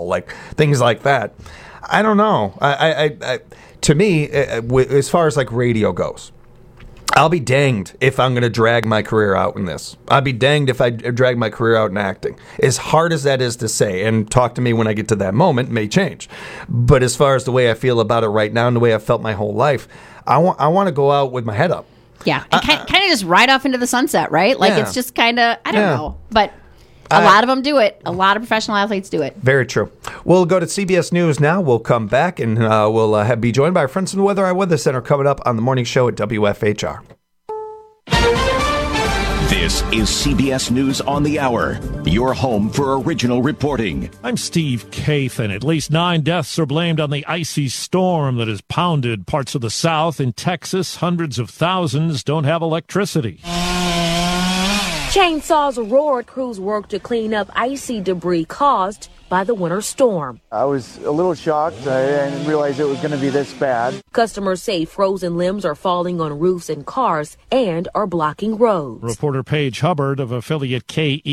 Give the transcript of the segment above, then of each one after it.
fall, like things like that. I don't know. To me, as far as like radio goes, I'll be danged if I'm going to drag my career out in this. I'll be danged if I drag my career out in acting. As hard as that is to say, and talk to me when I get to that moment, may change. But as far as the way I feel about it right now and the way I've felt my whole life, I want to go out with my head up. Yeah, and kind of just ride off into the sunset, right? Like, it's just kind of, I don't know. But a lot of them do it. A lot of professional athletes do it. Very true. We'll go to CBS News now. We'll come back, and we'll be joined by our friends from the Weather Center coming up on the morning show at WFHR. This is CBS News on the Hour, your home for original reporting. I'm Steve Kathan. At least 9 deaths are blamed on the icy storm that has pounded parts of the South. In Texas, hundreds of thousands don't have electricity. Chainsaws roared. Crews worked to clean up icy debris caused by the winter storm. I was a little shocked. I didn't realize it was going to be this bad. Customers say frozen limbs are falling on roofs and cars and are blocking roads. Reporter Paige Hubbard of affiliate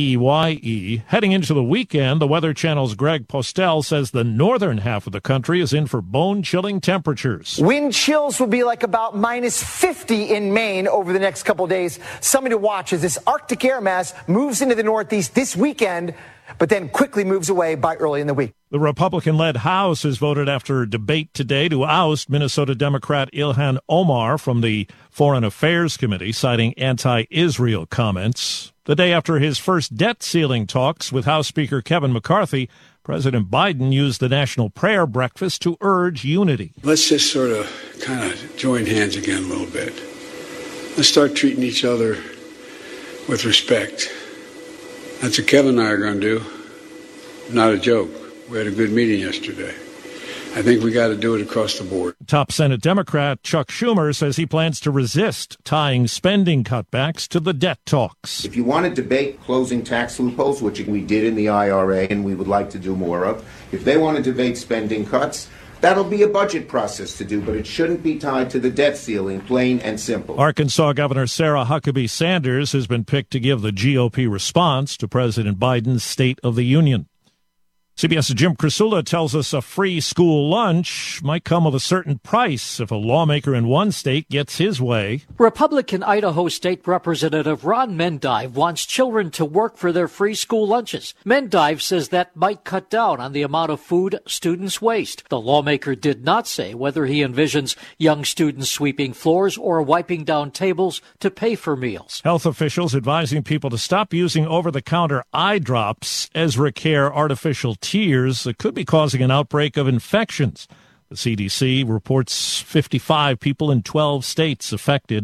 KEYE. Heading into the weekend, the Weather Channel's Greg Postel says the northern half of the country is in for bone-chilling temperatures. Wind chills will be like about minus 50 in Maine over the next couple of days. Something to watch as this Arctic air mass moves into the Northeast this weekend, but then quickly moves away by early in the week. The Republican-led House has voted after debate today to oust Minnesota Democrat Ilhan Omar from the Foreign Affairs Committee, citing anti-Israel comments. The day after his first debt ceiling talks with House Speaker Kevin McCarthy, President Biden used the National Prayer Breakfast to urge unity. Let's just sort of kind of join hands again a little bit. Let's start treating each other with respect. That's what Kevin and I are going to do. Not a joke. We had a good meeting yesterday. I think we got to do it across the board. Top Senate Democrat Chuck Schumer says he plans to resist tying spending cutbacks to the debt talks. If you want to debate closing tax loopholes, which we did in the IRA and we would like to do more of, if they want to debate spending cuts, that'll be a budget process to do, but it shouldn't be tied to the debt ceiling, plain and simple. Arkansas Governor Sarah Huckabee Sanders has been picked to give the GOP response to President Biden's State of the Union. CBS's Jim Krasula tells us a free school lunch might come with a certain price if a lawmaker in one state gets his way. Republican Idaho State Representative Ron Mendive wants children to work for their free school lunches. Mendive says that might cut down on the amount of food students waste. The lawmaker did not say whether he envisions young students sweeping floors or wiping down tables to pay for meals. Health officials advising people to stop using over-the-counter eye drops, Ezra Care artificial tears that could be causing an outbreak of infections. The CDC reports 55 people in 12 states affected.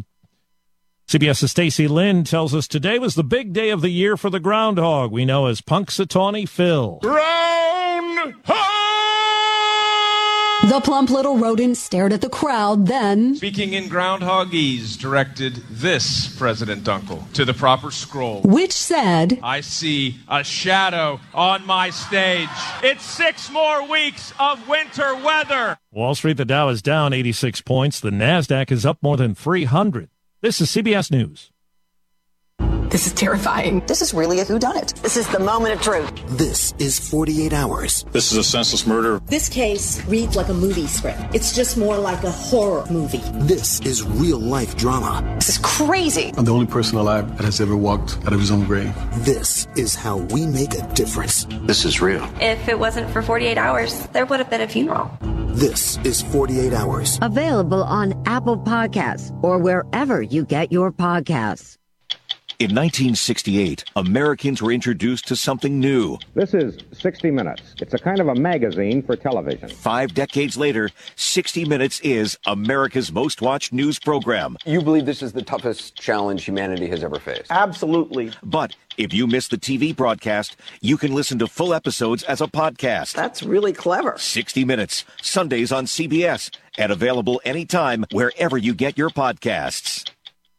CBS's Stacey Lynn tells us today was the big day of the year for the groundhog we know as Punxsutawney Phil. Groundhog! The plump little rodent stared at the crowd, then... Speaking in groundhogese, directed this President Dunkel to the proper scroll. Which said... I see a shadow on my stage. It's 6 more weeks of winter weather. Wall Street, the Dow is down 86 points. The NASDAQ is up more than 300. This is CBS News. This is terrifying. This is really a whodunit. This is the moment of truth. This is 48 Hours. This is a senseless murder. This case reads like a movie script. It's just more like a horror movie. This is real-life drama. This is crazy. I'm the only person alive that has ever walked out of his own grave. This is how we make a difference. This is real. If it wasn't for 48 hours, there would have been a funeral. This is 48 Hours. Available on Apple Podcasts or wherever you get your podcasts. In 1968, Americans were introduced to something new. This is 60 Minutes. It's a kind of a magazine for television. 5 decades later, 60 Minutes is America's most watched news program. You believe this is the toughest challenge humanity has ever faced? Absolutely. But if you missed the TV broadcast, you can listen to full episodes as a podcast. That's really clever. 60 Minutes, Sundays on CBS, and available anytime wherever you get your podcasts.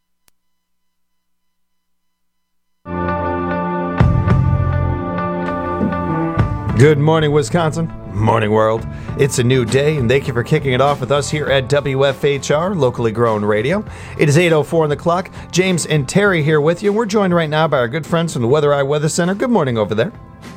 Good morning, Wisconsin. Morning, world. It's a new day, and thank you for kicking it off with us here at WFHR, locally grown radio. It is 8:04 on the clock. James and Terry here with you. We're joined right now by our good friends from the Weather Center. Good morning over there.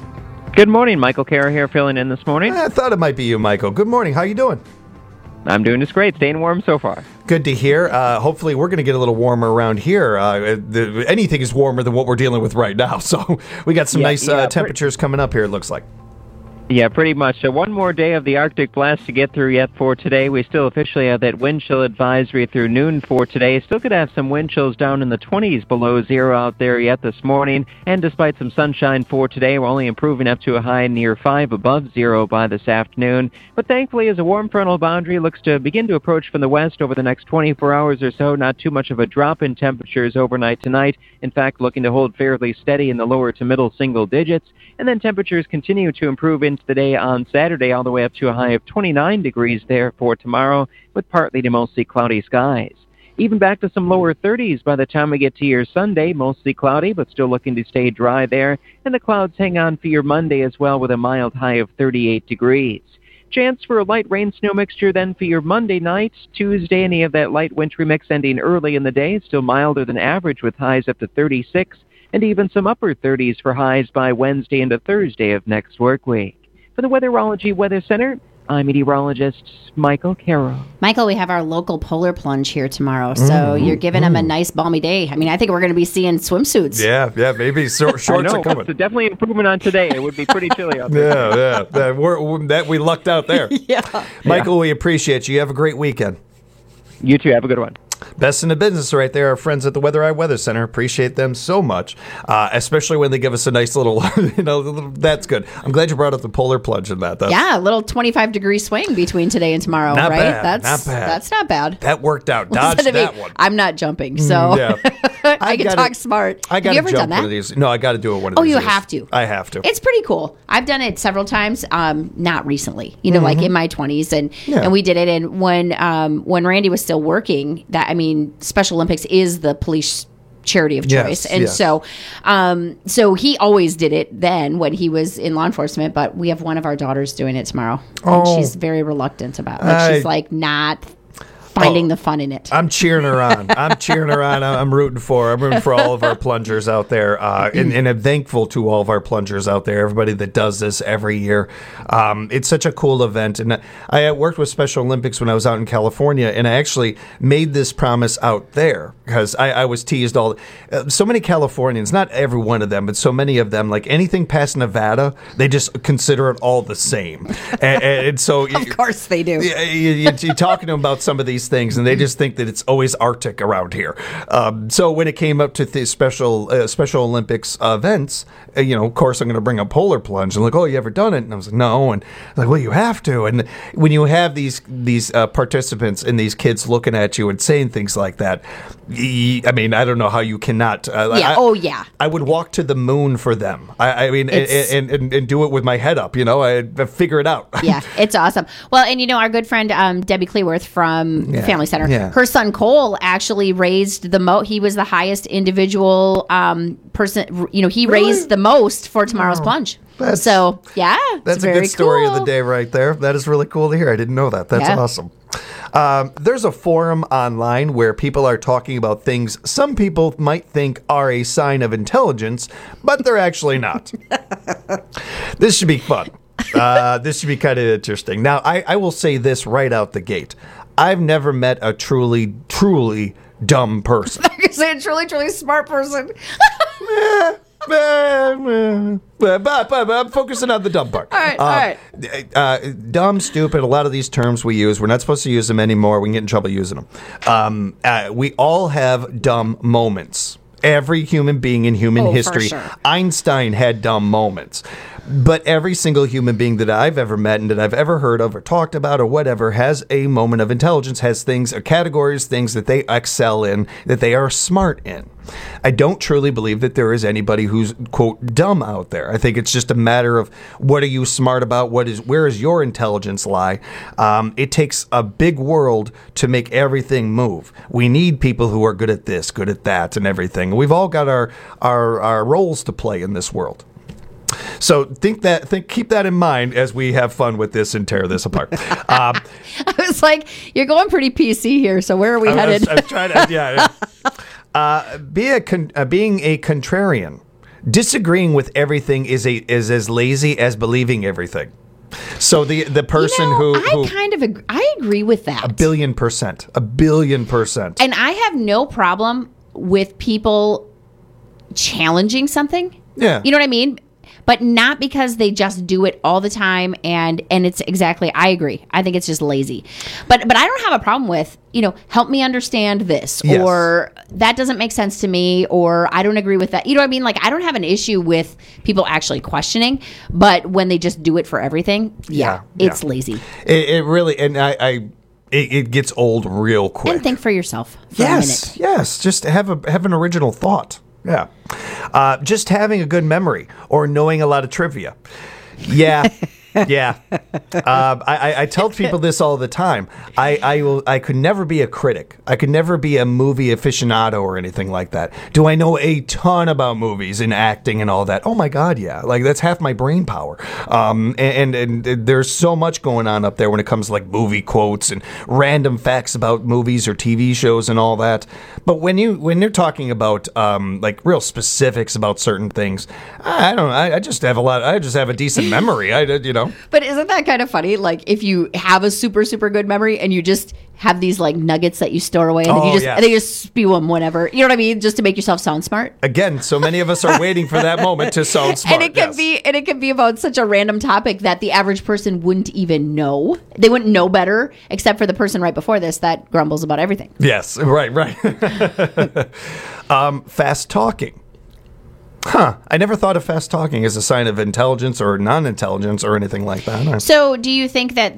Good morning, Michael Kara here, filling in this morning. I thought it might be you, Michael. Good morning. How you doing? I'm doing just great. Staying warm so far. Good to hear. Hopefully, we're going to get a little warmer around here. Anything is warmer than what we're dealing with right now. So we got some nice temperatures coming up here, it looks like. Yeah, pretty much. So one more day of the Arctic blast to get through yet for today. We still officially have that wind chill advisory through noon for today. Still could have some wind chills down in the 20s below zero out there yet this morning. And despite some sunshine for today, we're only improving up to a high near 5 above zero by this afternoon. But thankfully, as a warm frontal boundary looks to begin to approach from the west over the next 24 hours or so, not too much of a drop in temperatures overnight tonight. In fact, looking to hold fairly steady in the lower to middle single digits. And then temperatures continue to improve into the day on Saturday, all the way up to a high of 29 degrees there for tomorrow, with partly to mostly cloudy skies. Even back to some lower 30s by the time we get to your Sunday, mostly cloudy, but still looking to stay dry there. And the clouds hang on for your Monday as well, with a mild high of 38 degrees. Chance for a light rain-snow mixture then for your Monday night. Tuesday, any of that light wintry mix ending early in the day, still milder than average with highs up to 36. And even some upper 30s for highs by Wednesday into Thursday of next work week. For the Weatherology Weather Center, I'm meteorologist Michael Carroll. Michael, we have our local polar plunge here tomorrow, so you're giving them a nice balmy day. I mean, I think we're going to be seeing swimsuits. Yeah, maybe shorts are coming. It's definitely an improvement on today. It would be pretty chilly out there. Yeah. We lucked out there. Yeah. Michael, we appreciate you. Have a great weekend. You too. Have a good one. Best in the business right there, our friends at the Weather Eye Weather Center. Appreciate them so much, especially when they give us a nice little, that's good. I'm glad you brought up the polar plunge in that. Yeah, a little 25-degree swing between today and tomorrow, not right? Bad, That's not bad. That's not bad. That worked out. Dodged that one. I'm not jumping, so I can talk smart. I got to jump one of these. No, I got to do it one of these. Oh, you years. have to. I have to. It's pretty cool. I've done it several times, not recently, like in my 20s, and we did it. And when Randy was still working, Special Olympics is the police charity of choice. So he always did it then when he was in law enforcement, but we have one of our daughters doing it tomorrow. And she's very reluctant about it. She's not finding the fun in it. I'm cheering her on. I'm rooting for her. I'm rooting for all of our plungers out there. And I'm thankful to all of our plungers out there, everybody that does this every year. It's such a cool event. And I worked with Special Olympics when I was out in California, and I actually made this promise out there because I was teased so many Californians, not every one of them, but so many of them, like anything past Nevada, they just consider it all the same. And so of course they do. You're talking to them about some of these things, and they just think that it's always Arctic around here. So when it came up to the Special Olympics events, of course I'm going to bring a polar plunge. And like, oh, you ever done it? And I was like, no. And like, well, you have to. And when you have these participants and these kids looking at you and saying things like that, I don't know how you cannot. I would walk to the moon for them. And do it with my head up. I figure it out. Yeah, it's awesome. Well, and our good friend Debbie Cleworth from Family Center. Yeah. Her son Cole actually raised he was the highest individual person. He raised the most for tomorrow's plunge. That's a good story of the day right there. That is really cool to hear. I didn't know that. That's awesome. There's a forum online where people are talking about things some people might think are a sign of intelligence, but they're actually not. This should be fun. This should be kind of interesting. Now, I will say this right out the gate. I've never met a truly, truly dumb person. I could say a truly, truly smart person. But I'm focusing on the dumb part. All right. Dumb, stupid, a lot of these terms we use, we're not supposed to use them anymore. We can get in trouble using them. We all have dumb moments. Every human being in human history. For sure. Einstein had dumb moments. But every single human being that I've ever met and that I've ever heard of or talked about or whatever has a moment of intelligence, has things, categories, things that they excel in, that they are smart in. I don't truly believe that there is anybody who's, quote, dumb out there. I think it's just a matter of what are you smart about? Where is your intelligence lie? It takes a big world to make everything move. We need people who are good at this, good at that, and everything. We've all got our roles to play in this world. So keep that in mind as we have fun with this and tear this apart. I was like, you're going pretty PC here, so where are we headed? I was trying to, being a contrarian disagreeing with everything is as lazy as believing everything. So the person who I agree with that. 1,000,000,000%. And I have no problem with people challenging something. Yeah. You know what I mean? But not because they just do it all the time, and it's exactly. I agree. I think it's just lazy. But I don't have a problem with, help me understand this, Yes. or that doesn't make sense to me, or I don't agree with that. You know what I mean? Like, I don't have an issue with people actually questioning, but when they just do it for everything, it's lazy. It really, and it gets old real quick. And think for yourself for a minute. Yes, just have an original thought. Yeah. Just having a good memory or knowing a lot of trivia. Yeah. Yeah. I tell people this all the time. I could never be a critic. I could never be a movie aficionado or anything like that. Do I know a ton about movies and acting and all that? Oh my God, yeah. Like, that's half my brain power. And there's so much going on up there when it comes to like movie quotes and random facts about movies or TV shows and all that. But when you're talking about like real specifics about certain things, I don't know. I just have a decent memory. But isn't that kind of funny? Like, if you have a super, super good memory and you just have these like nuggets that you store away and then and then you just spew them whenever. You know what I mean? Just to make yourself sound smart. Again, so many of us are waiting for that moment to sound smart. And it can be about such a random topic that the average person wouldn't even know. They wouldn't know better, except for the person right before this that grumbles about everything. Yes, right. Fast talking. I never thought of fast talking as a sign of intelligence or non-intelligence or anything like that. So do you think that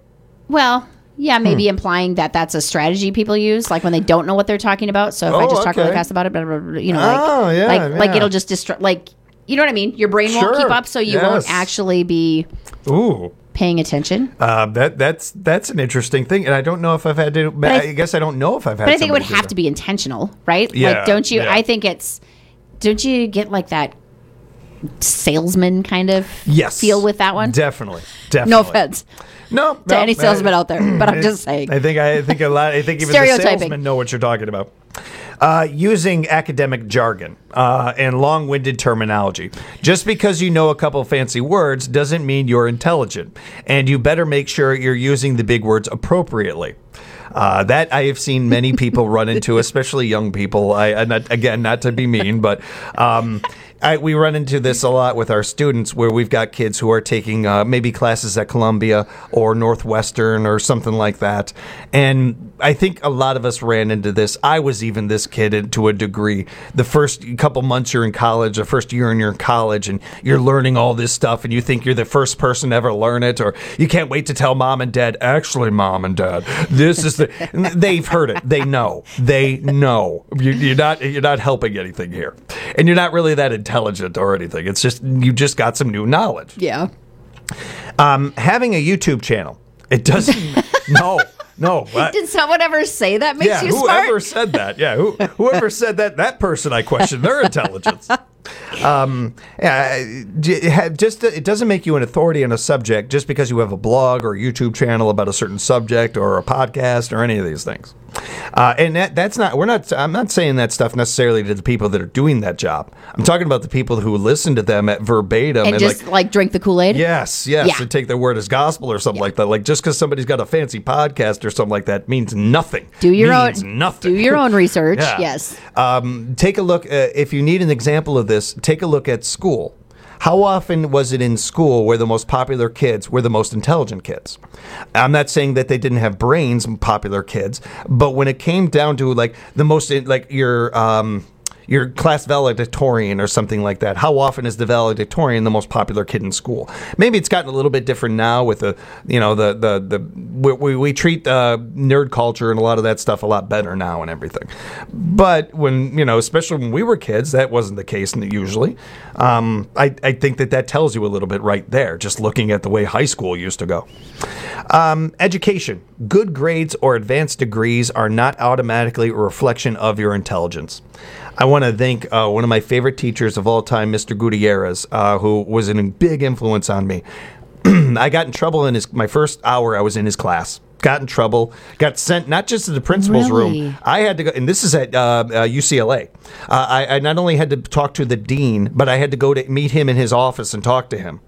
maybe implying that that's a strategy people use, like when they don't know what they're talking about? So if I just talk really fast about it, it'll just distract, you know what I mean? Your brain won't keep up, so you won't actually be paying attention. That's an interesting thing, and I don't know if I've had to. I guess I don't know if I've had. But I think it would have to be intentional, right? Yeah, like, don't you? Yeah. I think it's. Don't you get like that salesman kind of feel with that one? Definitely. No offense. No, to any salesman out there, but I'm just saying. I think even the salesmen know what you're talking about. Using academic jargon and long-winded terminology. Just because you know a couple fancy words doesn't mean you're intelligent, and you better make sure you're using the big words appropriately. That I have seen many people run into, especially young people. Not to be mean, but we run into this a lot with our students where we've got kids who are taking maybe classes at Columbia or Northwestern or something like that. And I think a lot of us ran into this. I was even this kid to a degree. The first couple months you're in college, the first year you're in college, and you're learning all this stuff, and you think you're the first person to ever learn it, or you can't wait to tell mom and dad, actually, mom and dad, this is they've heard it. They know. You're not helping anything here. And you're not really that intelligent or anything. It's just, you just got some new knowledge. Yeah. Having a YouTube channel. It doesn't, no. Did someone ever say that makes you smart? Whoever said that. Yeah, whoever said that person, I question their intelligence. It doesn't make you an authority on a subject just because you have a blog or a YouTube channel about a certain subject or a podcast or any of these things. And I'm not saying that stuff necessarily to the people that are doing that job. I'm talking about the people who listen to them at verbatim and just like drink the Kool-Aid. Yes, and take their word as gospel or something like that. Like, just because somebody's got a fancy podcast or something like that means nothing. Do your own research. Yeah. Yes. Take a look. If you need an example of this, take a look at school. How often was it in school where the most popular kids were the most intelligent kids? I'm not saying that they didn't have brains, popular kids, but when it came down to like the most, like your class valedictorian or something like that, how often is the valedictorian the most popular kid in school? Maybe it's gotten a little bit different now with we treat nerd culture and a lot of that stuff a lot better now and everything. But when, especially when we were kids, that wasn't the case usually. I think that tells you a little bit right there, just looking at the way high school used to go. Education. Good grades or advanced degrees are not automatically a reflection of your intelligence. I want to thank one of my favorite teachers of all time, Mr. Gutierrez, who was a big influence on me. I got in trouble in my first hour I was in his class. got in trouble, got sent not just to the principal's Really? room. I had to go, and this is at UCLA. I not only had to talk to the dean, but I had to go to meet him in his office and talk to him.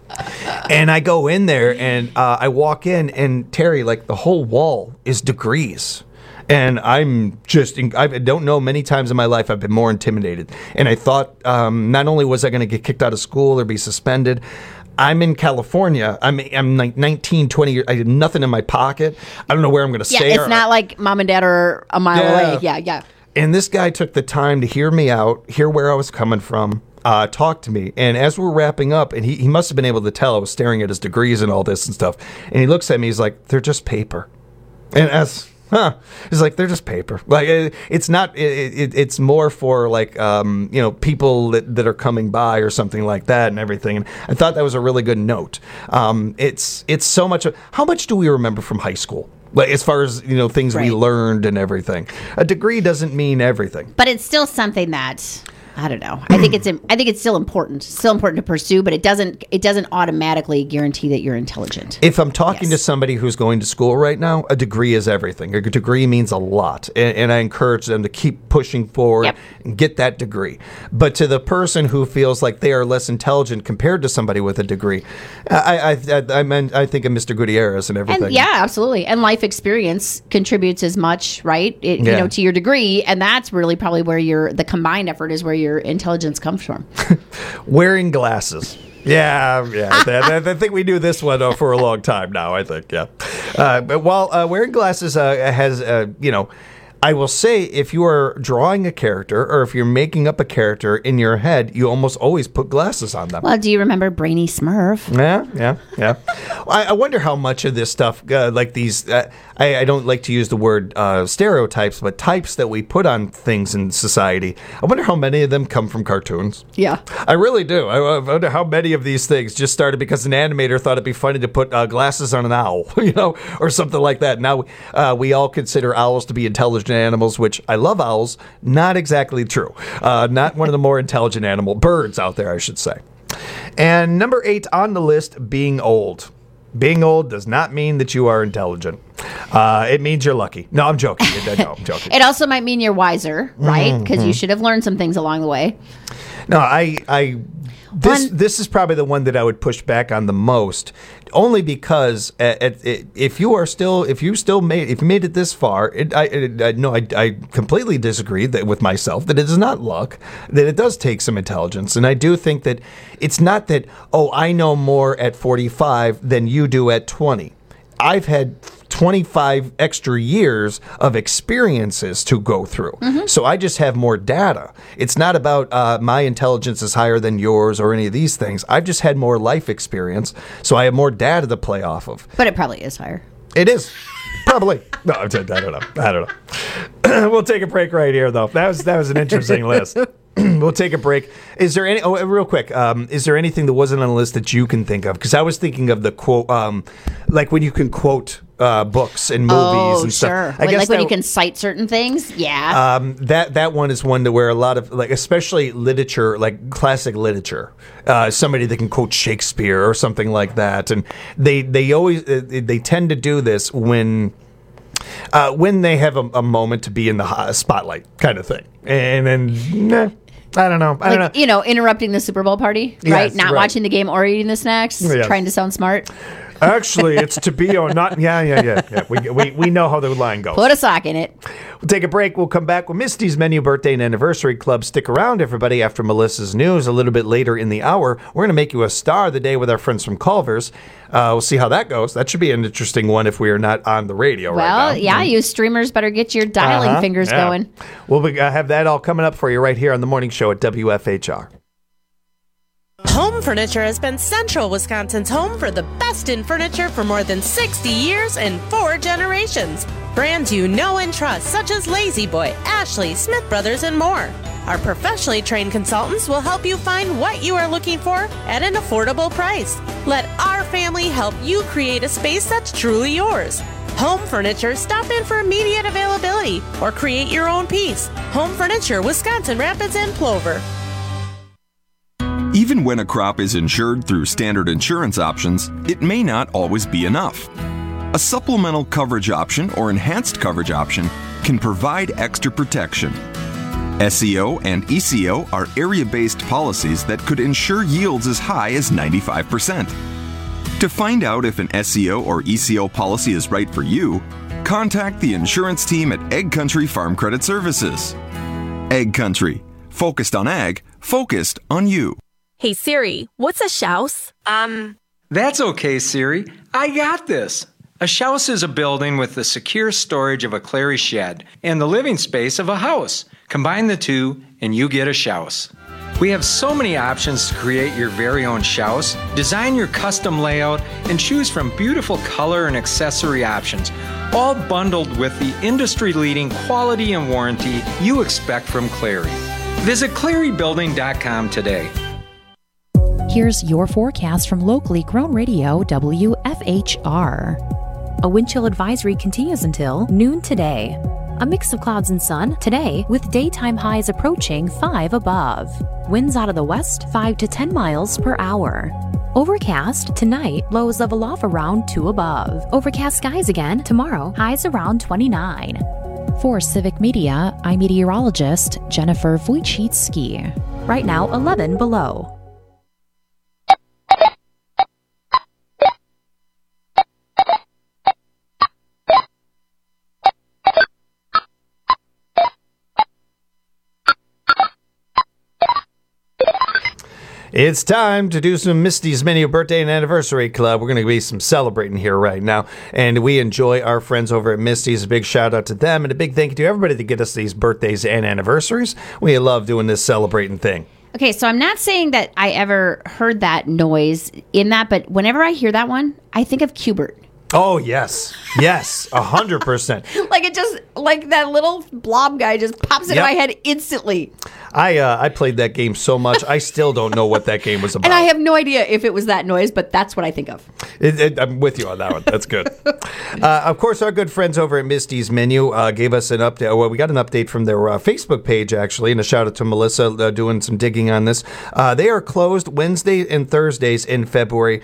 And I go in there, and I walk in, and Terry, like the whole wall is degrees. And I don't know, many times in my life I've been more intimidated. And I thought not only was I going to get kicked out of school or be suspended, I'm in California. I'm like 19, 20 years. I have nothing in my pocket. I don't know where I'm going to stay. Yeah, it's not like mom and dad are a mile away. Yeah. And this guy took the time to hear me out, hear where I was coming from, talk to me. And as we're wrapping up, and he must have been able to tell I was staring at his degrees and all this and stuff. And he looks at me, he's like, they're just paper. And he's like, they're just paper. Like, it's not. It's more for like people that are coming by or something like that and everything. And I thought that was a really good note. It's so much. How much do we remember from high school? Like, as far as things we learned and everything. A degree doesn't mean everything. But it's still something that, I don't know. I think it's still important. Still important to pursue, but it doesn't automatically guarantee that you're intelligent. If I'm talking to somebody who's going to school right now, a degree is everything. A degree means a lot, and I encourage them to keep pushing forward and get that degree. But to the person who feels like they are less intelligent compared to somebody with a degree, I think of Mr. Gutierrez and everything. And, yeah, absolutely. And life experience contributes as much, right? To your degree, and that's really probably where the combined effort is where your intelligence comes from. Wearing glasses. Yeah. I think we do this one for a long time now, I think, yeah. But while wearing glasses has, I will say if you are drawing a character or if you're making up a character in your head, you almost always put glasses on them. Well, do you remember Brainy Smurf? Yeah. I wonder how much of this stuff, like these, I don't like to use the word stereotypes, but types that we put on things in society. I wonder how many of them come from cartoons. Yeah. I really do. I wonder how many of these things just started because an animator thought it'd be funny to put glasses on an owl, or something like that. Now we all consider owls to be intelligent animals, which I love owls. Not exactly true. Not one of the more intelligent birds out there, I should say. And number 8 on the list, being old. Being old does not mean that you are intelligent. It means you're lucky. No, I'm joking. I'm joking. It also might mean you're wiser, right? Because you should have learned some things along the way. No, this is probably the one that I would push back on the most, only because if you made it this far, I completely disagree with myself that it is not luck, that it does take some intelligence, and I do think that it's not that I know more at 45 than you do at 20. I've had 25 extra years of experiences to go through. So I just have more data. It's not about my intelligence is higher than yours or any of these things. I've just had more life experience, so I have more data to play off of. But it probably is higher. It is. Probably. No, I don't know. We'll take a break right here, though. That was an interesting list. We'll take a break. Is there any? Real quick. Is there anything that wasn't on the list that you can think of? Because I was thinking of the quote, like when you can quote books and movies and stuff. Sure. Like when you can cite certain things. Yeah. That one is one to where a lot of especially literature, like classic literature, somebody that can quote Shakespeare or something like that, and they always they tend to do this when they have a moment to be in the spotlight kind of thing, and then. I don't know. Interrupting the Super Bowl party, right? Not watching the game or eating the snacks, trying to sound smart. Actually, it's to be or not. Yeah. We know how the line goes. Put a sock in it. We'll take a break. We'll come back with Misty's Menu Birthday and Anniversary Club. Stick around, everybody, after Melissa's news a little bit later in the hour. We're going to make you a star of the day with our friends from Culver's. We'll see how that goes. That should be an interesting one if we are not on the radio right now. Well, yeah, you streamers better get your dialing fingers going. We'll have that all coming up for you right here on the morning show at WFHR. Home Furniture has been Central Wisconsin's home for the best in furniture for more than 60 years and 4 generations. Brands you know and trust, such as Lazy Boy, Ashley, Smith Brothers, and more. Our professionally trained consultants will help you find what you are looking for at an affordable price. Let our family help you create a space that's truly yours. Home Furniture, stop in for immediate availability or create your own piece. Home Furniture, Wisconsin Rapids and Plover. Even when a crop is insured through standard insurance options, it may not always be enough. A supplemental coverage option or enhanced coverage option can provide extra protection. SEO and ECO are area-based policies that could ensure yields as high as 95%. To find out if an SEO or ECO policy is right for you, contact the insurance team at Ag Country Farm Credit Services. Ag Country. Focused on ag, focused on you. Hey Siri, what's a shouse? That's okay, Siri. I got this. A shouse is a building with the secure storage of a Clary shed and the living space of a house. Combine the two and you get a shouse. We have so many options to create your very own shouse, design your custom layout, and choose from beautiful color and accessory options, all bundled with the industry-leading quality and warranty you expect from Clary. Visit clarybuilding.com today. Here's your forecast from locally grown radio WFHR. A wind chill advisory continues until noon today. A mix of clouds and sun today with daytime highs approaching 5 above. Winds out of the west 5 to 10 miles per hour. Overcast tonight, lows level off around 2 above. Overcast skies again tomorrow, highs around 29. For Civic Media, I'm meteorologist Jennifer Wojcicki. Right now 11 below. It's time to do some Misty's Menu Birthday and Anniversary Club. We're going to be some celebrating here right now, and we enjoy our friends over at Misty's. A big shout out to them, and a big thank you to everybody that get us these birthdays and anniversaries. We love doing this celebrating thing. Okay, so I'm not saying that I ever heard that noise in that, but whenever I hear that one, I think of Q*bert. Oh, yes. Yes, 100%. Like it just, like that little blob guy just pops into my head instantly. I played that game so much, I still don't know what that game was about. And I have no idea if it was that noise, but that's what I think of. I'm with you on that one. That's good. Of course, our good friends over at Misty's Menu gave us an update. Well, we got an update from their Facebook page, actually, and a shout out to Melissa doing some digging on this. They are closed Wednesday and Thursdays in February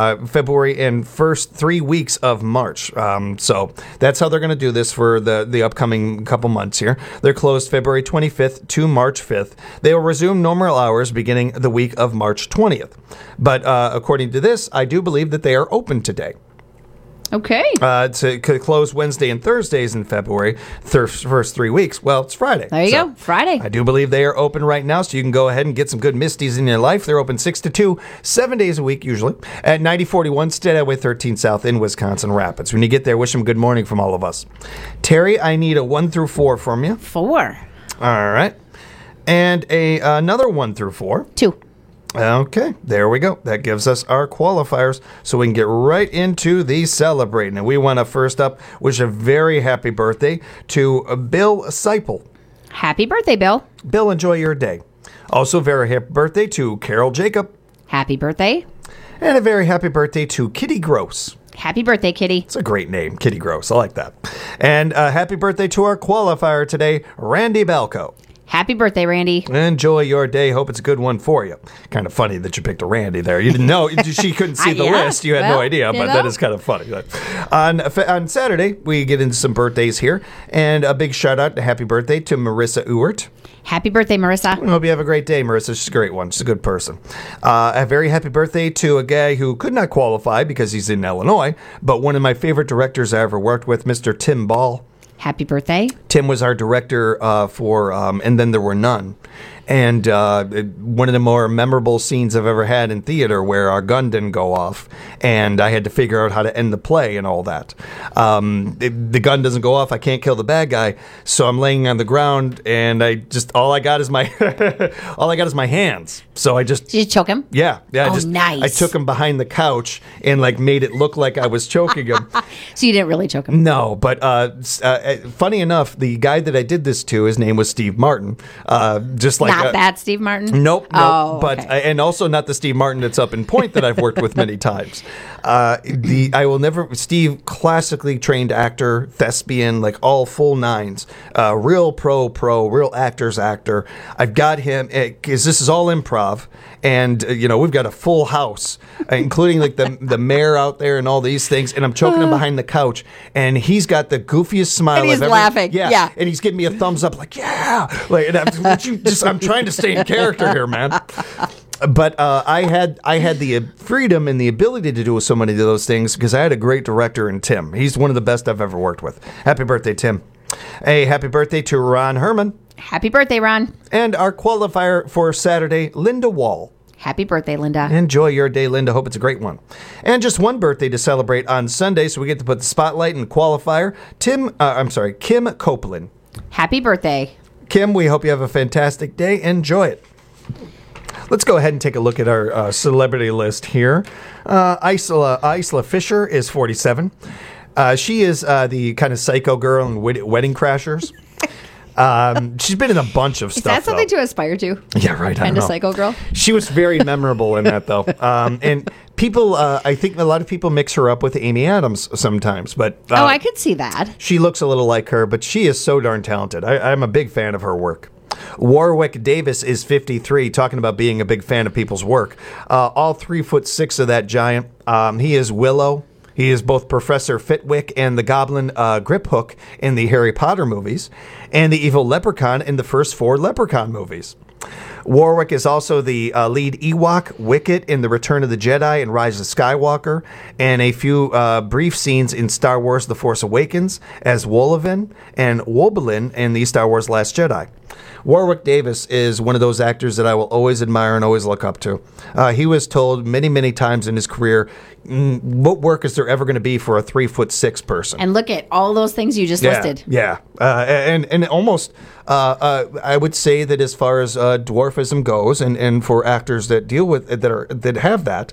and first 3 weeks of March. So that's how they're going to do this for the upcoming couple months here. They're closed February 25th to March 5th. They will resume normal hours beginning the week of March 20th. But according to this, I do believe that they are open today. Okay. To close Wednesday and Thursdays in February, first 3 weeks. Well, it's Friday. There you go. Friday. I do believe they are open right now, so you can go ahead and get some good Misties in your life. They're open 6 to 2, 7 days a week usually, at 9041 State Highway 13 South in Wisconsin Rapids. When you get there, wish them good morning from all of us. Terry, I need a 1 through 4 from you. 4. All right. And another 1 through 4. 2. Okay, there we go. That gives us our qualifiers, so we can get right into the celebrating. And we want to first up wish a very happy birthday to Bill Seipel. Happy birthday, Bill. Bill, enjoy your day. Also, very happy birthday to Carol Jacob. Happy birthday. And a very happy birthday to Kitty Gross. Happy birthday, Kitty. It's a great name, Kitty Gross. I like that. And happy birthday to our qualifier today, Randy Balco. Happy birthday, Randy. Enjoy your day. Hope it's a good one for you. Kind of funny that you picked a Randy there. You didn't know. She couldn't see the list. You had no idea, but that is kind of funny. On Saturday, we get into some birthdays here. And a big shout out to happy birthday to Marissa Ewert. Happy birthday, Marissa. I hope you have a great day, Marissa. She's a great one. She's a good person. A very happy birthday to a guy who could not qualify because he's in Illinois, but one of my favorite directors I ever worked with, Mr. Tim Ball. Happy birthday. Tim was our director for And Then There Were None. And one of the more memorable scenes I've ever had in theater where our gun didn't go off and I had to figure out how to end the play and all that. The gun doesn't go off. I can't kill the bad guy. So I'm laying on the ground and all I got is my hands. So I just... Did you choke him? Yeah. Nice. I took him behind the couch and made it look like I was choking him. So you didn't really choke him? No, but funny enough, the guy that I did this to, his name was Steve Martin. Just like not that Steve Martin? Nope. Oh, but okay. And also not the Steve Martin that's up in Point that I've worked with many times. Steve, classically trained actor, thespian, all full nines, real pro, real actor's actor. I've got him because this is all improv, and we've got a full house, including like the mayor out there and all these things, and I'm choking him behind the couch, and he's got the goofiest smile. And he's laughing. Yeah, and he's giving me a thumbs up, like like. And I'm trying to stay in character here, man. But I had the freedom and the ability to do so many of those things because I had a great director in Tim. He's one of the best I've ever worked with. Happy birthday, Tim. Hey, happy birthday to Ron Herman. Happy birthday, Ron. And our qualifier for Saturday, Linda Wall. Happy birthday, Linda. Enjoy your day, Linda. Hope it's a great one. And just one birthday to celebrate on Sunday, so we get to put the spotlight in qualifier. Kim Copeland. Happy birthday. Kim, we hope you have a fantastic day. Enjoy it. Let's go ahead and take a look at our celebrity list here. Isla Fisher is 47. She is the kind of psycho girl in Wedding Crashers. She's been in a bunch of stuff. Is that something to aspire to? Yeah, right. Kind of psycho girl. She was very memorable in that, though. And people, I think a lot of people mix her up with Amy Adams sometimes. But I could see that. She looks a little like her, but she is so darn talented. I'm a big fan of her work. Warwick Davis is 53, talking about being a big fan of people's work. All 3'6" of that giant. He is Willow. He is both Professor Fitwick and the Goblin Griphook in the Harry Potter movies, and the evil Leprechaun in the first 4 Leprechaun movies. Warwick is also the lead Ewok, Wicket in The Return of the Jedi and Rise of Skywalker, and a few brief scenes in Star Wars The Force Awakens as Wolverine and Woblin in the Star Wars Last Jedi. Warwick Davis is one of those actors that I will always admire and always look up to. He was told many, many times in his career, what work is there ever going to be for a 3'6" person? And look at all those things you just listed. Yeah, and almost, I would say that as far as dwarfism goes, and for actors that deal with that have that,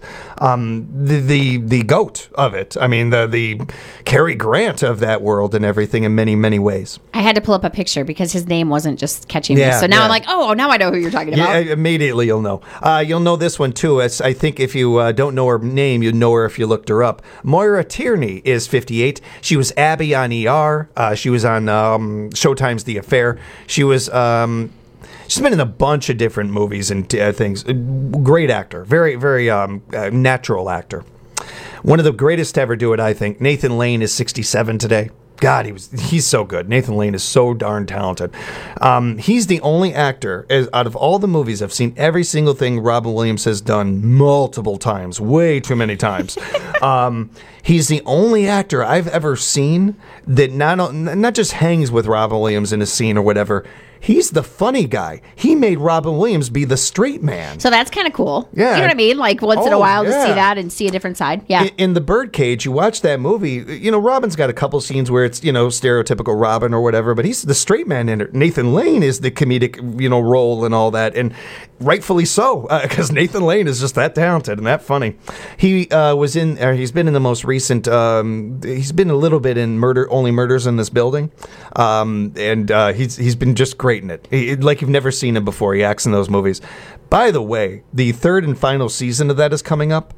the goat of it. I mean, the Cary Grant of that world and everything in many, many ways. I had to pull up a picture because his name wasn't just catching me. So now I'm like, now I know who you're talking about. Yeah, immediately you'll know. You'll know this one too. I think if you don't know her name, you'd know her if you looked her up. Moira Tierney is 58. She was Abby on ER. She was on Showtime's The Affair. She was. She's been in a bunch of different movies and things. Great actor. Very, very natural actor. One of the greatest to ever do it, I think. Nathan Lane is 67 today. God, he's so good. Nathan Lane is so darn talented. He's the only actor, out of all the movies, I've seen every single thing Robin Williams has done multiple times, way too many times. He's the only actor I've ever seen that not just hangs with Robin Williams in a scene or whatever. He's the funny guy. He made Robin Williams be the straight man. So that's kind of cool. Yeah. You know what I mean? Like once in a while to see that and see a different side. Yeah. In The Birdcage, you watch that movie, Robin's got a couple scenes where it's, stereotypical Robin or whatever, but he's the straight man in it. Nathan Lane is the comedic, role and all that. And rightfully so, because Nathan Lane is just that talented and that funny. He's been in the most recent, he's been a little bit in Only Murders in This Building. And he's been just great in it. Like you've never seen him before. He acts in those movies. By the way, the third and final season of that is coming up.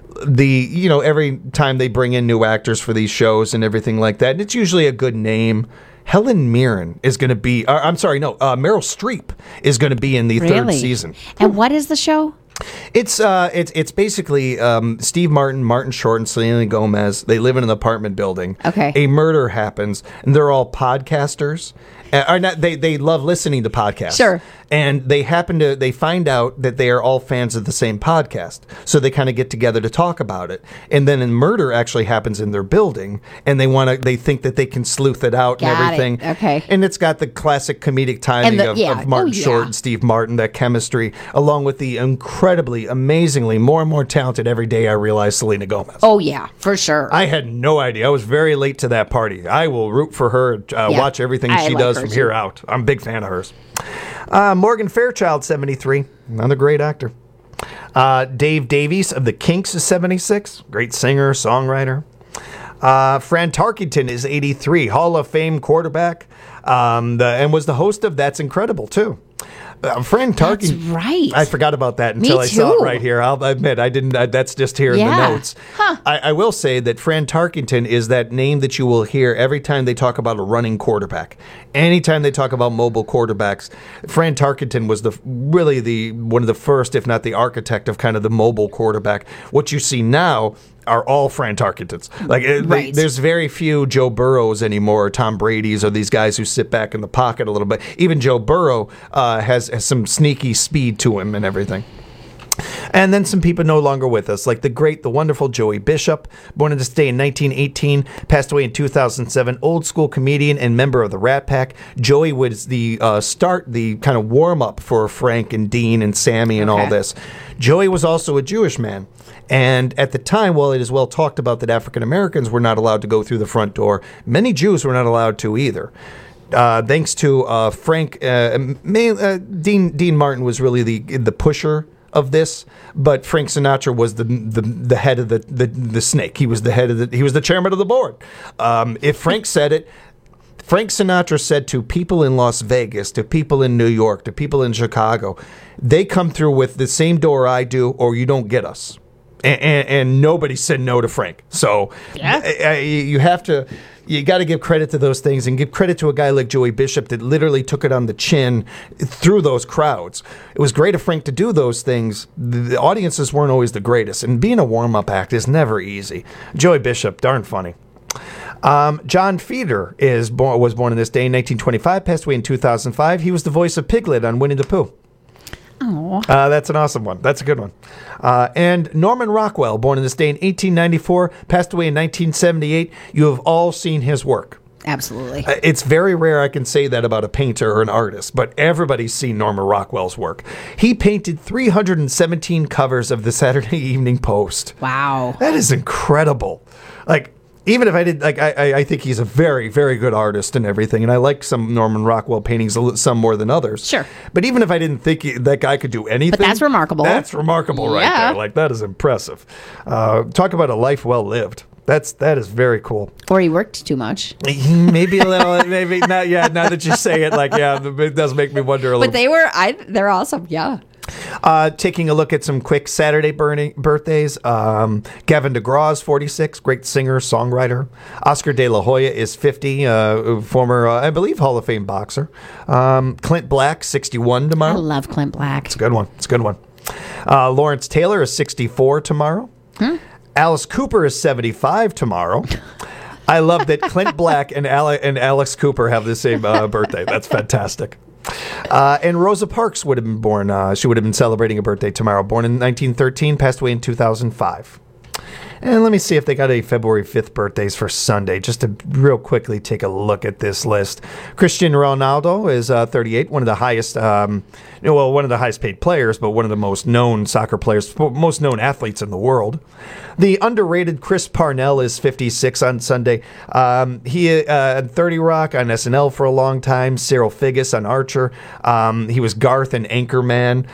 Every time they bring in new actors for these shows and everything like that, and it's usually a good name. Helen Mirren is going to be, Meryl Streep is going to be in the third season. And what is the show? It's basically Steve Martin Short, and Selena Gomez. They live in an apartment building. Okay. A murder happens, and they're all podcasters. They love listening to podcasts. Sure. And they find out that they are all fans of the same podcast. So they kind of get together to talk about it. And then a murder actually happens in their building, and they think that they can sleuth it out and everything. Okay. And it's got the classic comedic timing of Martin Short and Steve Martin, that chemistry, along with the incredibly, amazingly, more and more talented every day I realize Selena Gomez. Oh, yeah, for sure. I had no idea. I was very late to that party. I will root for her, watch everything she does from here out. I'm a big fan of hers. Morgan Fairchild, 73. Another great actor. Dave Davies of the Kinks is 76. Great singer, songwriter. Fran Tarkenton is 83. Hall of Fame quarterback. And was the host of That's Incredible, too. Fran Tarkenton. That's right. I forgot about that until I saw it right here. I'll admit, I didn't. That's just here in the notes. Huh. I will say that Fran Tarkenton is that name that you will hear every time they talk about a running quarterback. Anytime they talk about mobile quarterbacks, Fran Tarkenton was really one of the first, if not the architect of kind of the mobile quarterback. What you see now are all Fran Tarkentons. Like there's very few Joe Burrows anymore, or Tom Brady's, or these guys who sit back in the pocket a little bit. Even Joe Burrow has some sneaky speed to him and everything. And then some people no longer with us, like the wonderful Joey Bishop, born in this day in 1918, passed away in 2007, old school comedian and member of the Rat Pack. Joey was the kind of warm-up for Frank and Dean and Sammy and all this. Joey was also a Jewish man. And at the time, while it is well talked about that African Americans were not allowed to go through the front door, many Jews were not allowed to either. Thanks to Frank, Dean Martin was really the pusher of this, but Frank Sinatra was the head of the snake. He was he was the chairman of the board. If Frank said it, Frank Sinatra said to people in Las Vegas, to people in New York, to people in Chicago, they come through with the same door I do, or you don't get us. And nobody said no to Frank. So you got to give credit to those things, and give credit to a guy like Joey Bishop that literally took it on the chin through those crowds. It was great of Frank to do those things. The audiences weren't always the greatest, and being a warm-up act is never easy. Joey Bishop, darn funny. John Feeder was born in this day in 1925, passed away in 2005. He was the voice of Piglet on Winnie the Pooh. That's an awesome one. That's a good one. And Norman Rockwell, born in this day in 1894, passed away in 1978. You have all seen his work. Absolutely. It's very rare I can say that about a painter or an artist, but everybody's seen Norman Rockwell's work. He painted 317 covers of the Saturday Evening Post. Wow. That is incredible. Even if I did, I think he's a very, very good artist and everything, and I like some Norman Rockwell paintings, some more than others. Sure. But even if I didn't think that guy could do anything, but that's remarkable. That's remarkable right there. That is impressive. Talk about a life well lived. That is very cool. Or he worked too much. Maybe a little. Maybe not. Yeah. Now that you say it, it does make me wonder a little. But they're awesome. Yeah. Taking a look at some quick Saturday birthdays. Gavin DeGraw is 46, great singer, songwriter. Oscar De La Hoya is 50, former, I believe, Hall of Fame boxer. Clint Black, 61 tomorrow. I love Clint Black. It's a good one. Lawrence Taylor is 64 tomorrow. Alice Cooper is 75 tomorrow. I love that Clint Black and Alex Cooper have the same birthday. That's fantastic. And Rosa Parks would have been born. She would have been celebrating a birthday tomorrow. Born in 1913, passed away in 2005. And let me see if they got any February 5th birthdays for Sunday, just to real quickly take a look at this list. Cristiano Ronaldo is 38, one of the highest, one of the highest paid players, but one of the most known soccer players, most known athletes in the world. The underrated Chris Parnell is 56 on Sunday. He had 30 Rock on SNL for a long time. Cyril Figgis on Archer. He was Garth in Anchorman.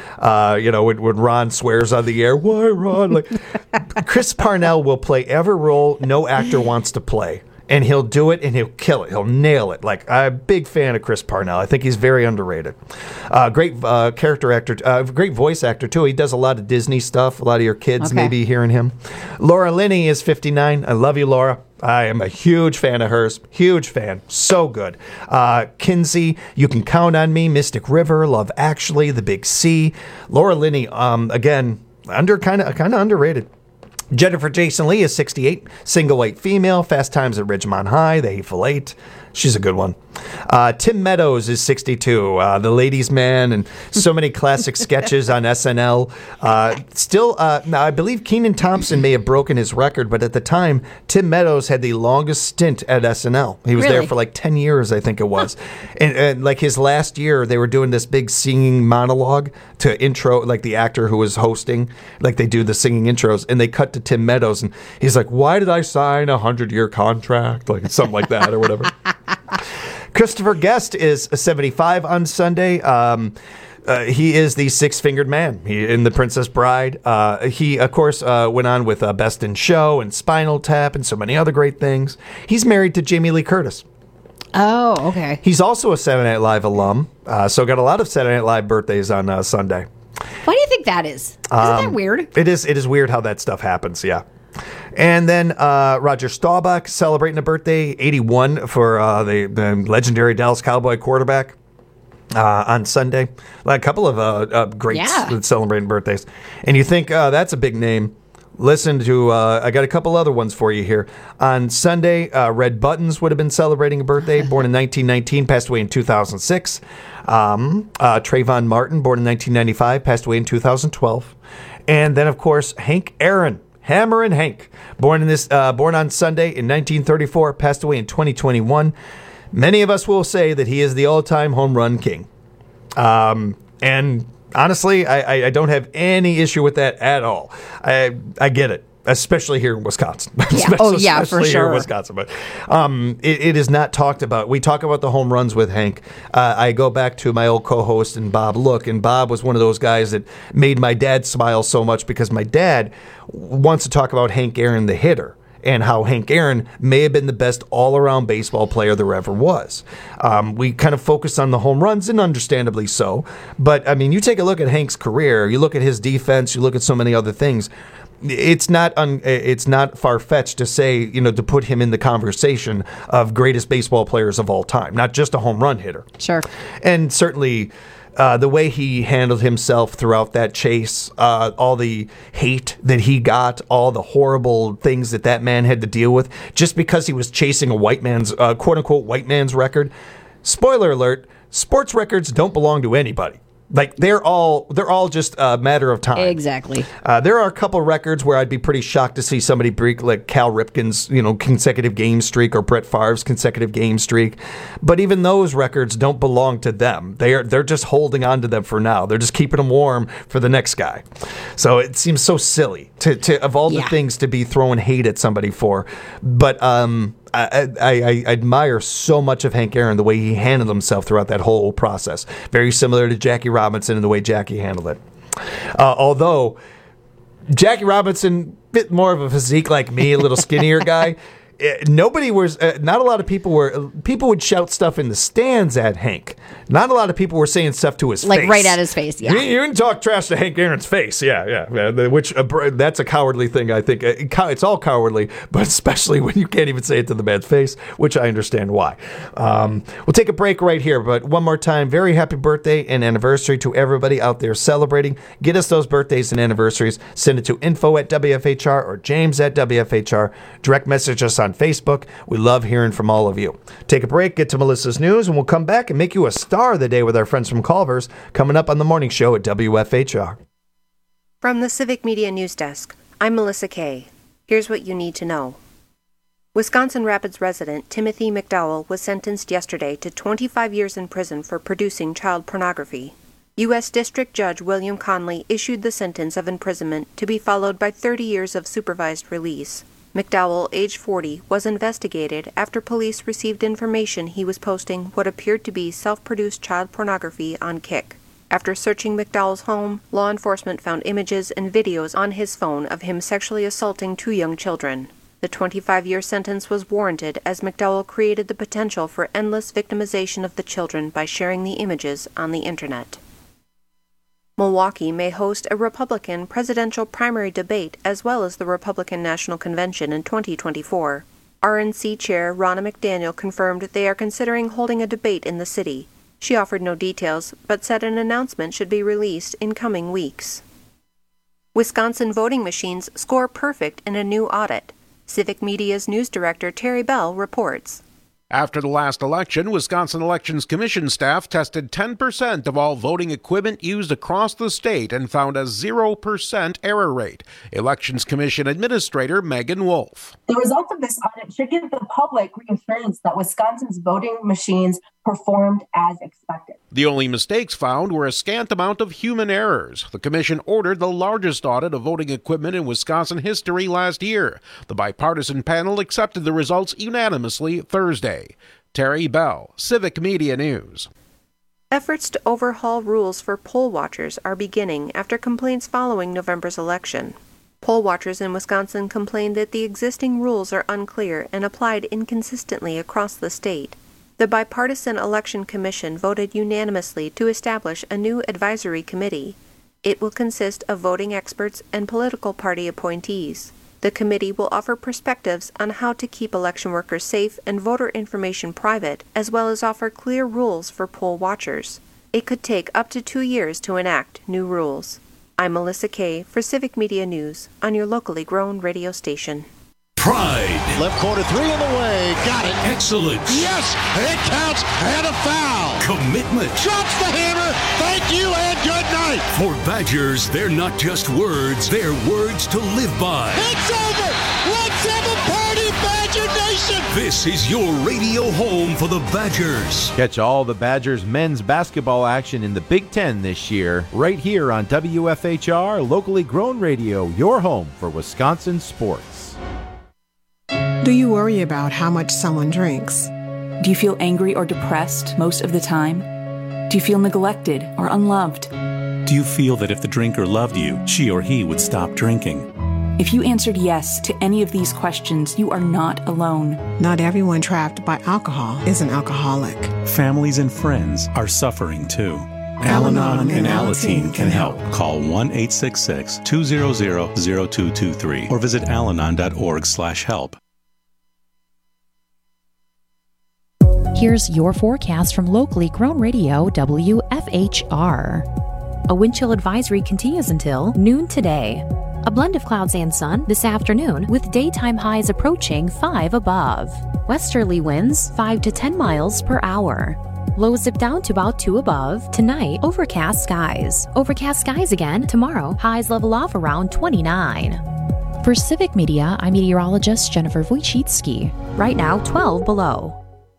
When Ron swears on the air, "Why, Ron?" Chris Parnell will play every role no actor wants to play. And he'll do it, and he'll kill it. He'll nail it. I'm a big fan of Chris Parnell. I think he's very underrated. Great character actor, great voice actor, too. He does a lot of Disney stuff. A lot of your kids may be hearing him. Laura Linney is 59. I love you, Laura. I am a huge fan of hers. Huge fan. So good. Kinsey, You Can Count on Me, Mystic River, Love Actually, The Big C. Laura Linney, again, kind of underrated. Jennifer Jason Leigh is 68, single white female, Fast Times at Ridgemont High, The Hateful Eight. She's a good one. Tim Meadows is 62, The Ladies' Man, and so many classic sketches on SNL. Now I believe Kenan Thompson may have broken his record, but at the time, Tim Meadows had the longest stint at SNL. He was there for 10 years, I think it was. And his last year, they were doing this big singing monologue to intro, the actor who was hosting, they do the singing intros, and they cut to Tim Meadows, and he's like, "Why did I sign a 100-year contract?" Something like that or whatever. Christopher Guest is 75 on Sunday. He is the six-fingered man in The Princess Bride. He, of course, went on with Best in Show and Spinal Tap and so many other great things. He's married to Jamie Lee Curtis. Oh, okay. He's also a Saturday Night Live alum, so got a lot of Saturday Night Live birthdays on Sunday. Why do you think that is? Isn't that weird? It is weird how that stuff happens, yeah. And then Roger Staubach celebrating a birthday, 81 for the legendary Dallas Cowboy quarterback on Sunday. Like a couple of greats celebrating birthdays. And you think, that's a big name. Listen to, I got a couple other ones for you here. On Sunday, Red Buttons would have been celebrating a birthday, born in 1919, passed away in 2006. Trayvon Martin, born in 1995, passed away in 2012. And then, of course, Hank Aaron, Hammerin' Hank, born on Sunday in 1934, passed away in 2021. Many of us will say that he is the all-time home run king. And honestly, I don't have any issue with that at all. I get it, especially here in Wisconsin. Yeah. For sure. Here in Wisconsin, but it is not talked about. We talk about the home runs with Hank. I go back to my old co-host and Bob Look, and Bob was one of those guys that made my dad smile so much because my dad wants to talk about Hank Aaron, the hitter, and how Hank Aaron may have been the best all-around baseball player there ever was. We kind of focus on the home runs, and understandably so. But, I mean, you take a look at Hank's career, you look at his defense, you look at so many other things, it's not far-fetched to say, to put him in the conversation of greatest baseball players of all time, not just a home run hitter. Sure. And certainly the way he handled himself throughout that chase, all the hate that he got, all the horrible things that man had to deal with, just because he was chasing a white man's, quote-unquote, white man's record. Spoiler alert, sports records don't belong to anybody. Like, they're all just a matter of time. Exactly. There are a couple records where I'd be pretty shocked to see somebody break, like Cal Ripken's, consecutive game streak, or Brett Favre's consecutive game streak. But even those records don't belong to them. They're just holding on to them for now. They're just keeping them warm for the next guy. So it seems so silly to of all the things to be throwing hate at somebody for. But I admire so much of Hank Aaron, the way he handled himself throughout that whole process. Very similar to Jackie Robinson and the way Jackie handled it. Although Jackie Robinson, bit more of a physique like me, a little skinnier guy. Not a lot of people would shout stuff in the stands at Hank. Not a lot of people were saying stuff to his face. Like right at his face, yeah. You didn't talk trash to Hank Aaron's face, yeah. Which, that's a cowardly thing, I think. It's all cowardly, but especially when you can't even say it to the man's face, which I understand why. We'll take a break right here, but one more time, very happy birthday and anniversary to everybody out there celebrating. Get us those birthdays and anniversaries. Send it to info@WFHR or James@WFHR. Direct message us on Facebook. We love hearing from all of you. Take a break, get to Melissa's news, and we'll come back and make you a star of the day with our friends from Culver's coming up on the morning show at WFHR. From the Civic Media News Desk, I'm Melissa Kay. Here's what you need to know. Wisconsin Rapids resident Timothy McDowell was sentenced yesterday to 25 years in prison for producing child pornography. U.S. District Judge William Conley issued the sentence of imprisonment to be followed by 30 years of supervised release. McDowell, age 40, was investigated after police received information he was posting what appeared to be self-produced child pornography on Kik. After searching McDowell's home, law enforcement found images and videos on his phone of him sexually assaulting 2 young children. The 25-year sentence was warranted as McDowell created the potential for endless victimization of the children by sharing the images on the internet. Milwaukee may host a Republican presidential primary debate as well as the Republican National Convention in 2024. RNC Chair Ronna McDaniel confirmed they are considering holding a debate in the city. She offered no details, but said an announcement should be released in coming weeks. Wisconsin voting machines score perfect in a new audit. Civic Media's news director Terry Bell reports. After the last election, Wisconsin Elections Commission staff tested 10% of all voting equipment used across the state and found a 0% error rate. Elections Commission Administrator Megan Wolf. The result of this audit should give the public reassurance that Wisconsin's voting machines performed as expected. The only mistakes found were a scant amount of human errors. The commission ordered the largest audit of voting equipment in Wisconsin history last year. The bipartisan panel accepted the results unanimously Thursday. Terry Bell, Civic Media News. Efforts to overhaul rules for poll watchers are beginning after complaints following November's election. Poll watchers in Wisconsin complained that the existing rules are unclear and applied inconsistently across the state. The Bipartisan Election Commission voted unanimously to establish a new advisory committee. It will consist of voting experts and political party appointees. The committee will offer perspectives on how to keep election workers safe and voter information private, as well as offer clear rules for poll watchers. It could take up to 2 years to enact new rules. I'm Melissa Kay for Civic Media News on your locally grown radio station. Pride. Left corner, 3 in the way. Got it. Excellence. Yes, it counts, and a foul. Commitment. Drops the hammer. Thank you and good night. For Badgers, they're not just words, they're words to live by. It's over. Let's have a party, Badger Nation. This is your radio home for the Badgers. Catch all the Badgers men's basketball action in the Big Ten this year, right here on WFHR, locally grown radio, your home for Wisconsin sports. Do you worry about how much someone drinks? Do you feel angry or depressed most of the time? Do you feel neglected or unloved? Do you feel that if the drinker loved you, she or he would stop drinking? If you answered yes to any of these questions, you are not alone. Not everyone trapped by alcohol is an alcoholic. Families and friends are suffering too. Al-Anon and Alateen can help. Call 1-866-200-0223 or visit alanon.org/help. Here's your forecast from locally grown radio WFHR. A wind chill advisory continues until noon today. A blend of clouds and sun this afternoon with daytime highs approaching 5 above. Westerly winds 5 to 10 miles per hour. Lows dip down to about 2 above. Tonight, overcast skies. Overcast skies again tomorrow. Highs level off around 29. For Civic Media, I'm meteorologist Jennifer Wojcicki. Right now, 12 below.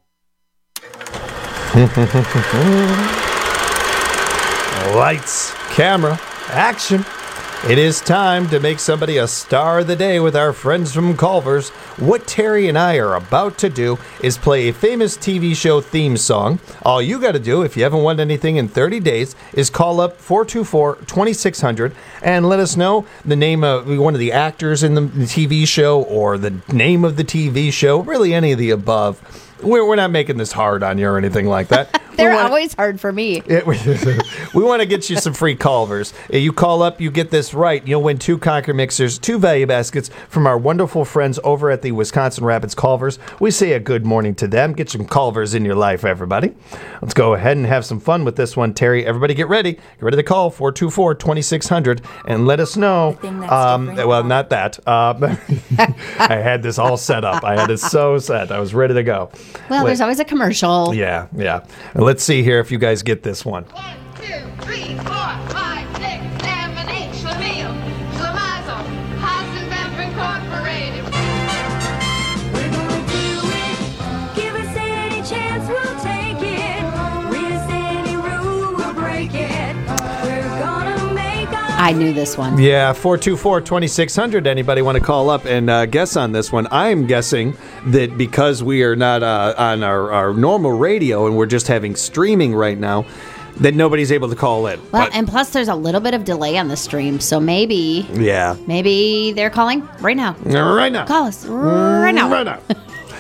Lights, camera, action. It is time to make somebody a star of the day with our friends from Culver's. What Terry and I are about to do is play a famous TV show theme song. All you got to do, if you haven't won anything in 30 days, is call up 424-2600 and let us know the name of one of the actors in the TV show or the name of the TV show, really any of the above. We're not making this hard on you or anything like that. They're always hard for me. We want to get you some free Culvers. You call up, you get this right, you'll win 2 Conquer mixers, 2 value baskets from our wonderful friends over at the Wisconsin Rapids Culvers. We say a good morning to them. Get some Culvers in your life, everybody. Let's go ahead and have some fun with this one, Terry. Everybody get ready. Get ready to call 424-2600 and let us know. Well, not that. I had this all set up. I had it so set. I was ready to go. Well, there's always a commercial. Yeah. Let's see here if you guys get this one. 1, 2, 3, 4, 5, 6, 7, 8. Schlemiel, Schlemazel, Hassenbemp Incorporated. We're gonna do it. Give us any chance, we'll take it. Resist any rule, we'll break it. We're gonna make I knew this one. Yeah, 424-2600. Anybody want to call up and guess on this one? I'm guessing that because we are not on our normal radio and we're just having streaming right now, that nobody's able to call in. Well, and plus there's a little bit of delay on the stream, so maybe they're calling right now. Right now. Call us right now. Right now.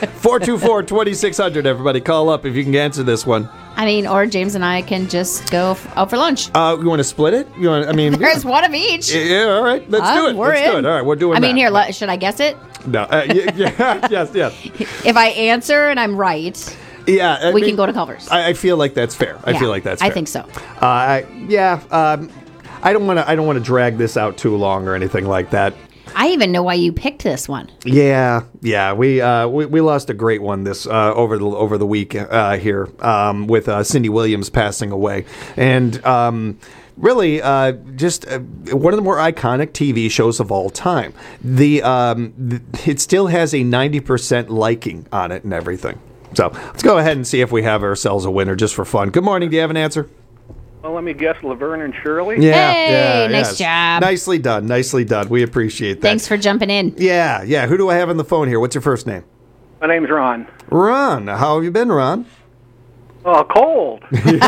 424-2600. Everybody call up if you can answer this one. I mean, or James and I can just go out for lunch. You want to split it? There's one of each. Yeah, all right. Let's do it. Let's do it. All right, we're doing that. Here, should I guess it? No. Yes. If I answer and I'm right, we can go to Culver's. I feel like that's fair. I feel like that's fair. I think so. I don't want to drag this out too long or anything like that. I even know why you picked this one. Yeah. We lost a great one this over the week here with Cindy Williams passing away, and really just one of the more iconic TV shows of all time. It still has a 90% liking on it and everything. So let's go ahead and see if we have ourselves a winner just for fun. Good morning. Do you have an answer? Well, let me guess, Laverne and Shirley. Nice job. Nicely done. We appreciate that. Thanks for jumping in. Yeah. Who do I have on the phone here? What's your first name? My name's Ron. Ron. How have you been, Ron? Cold.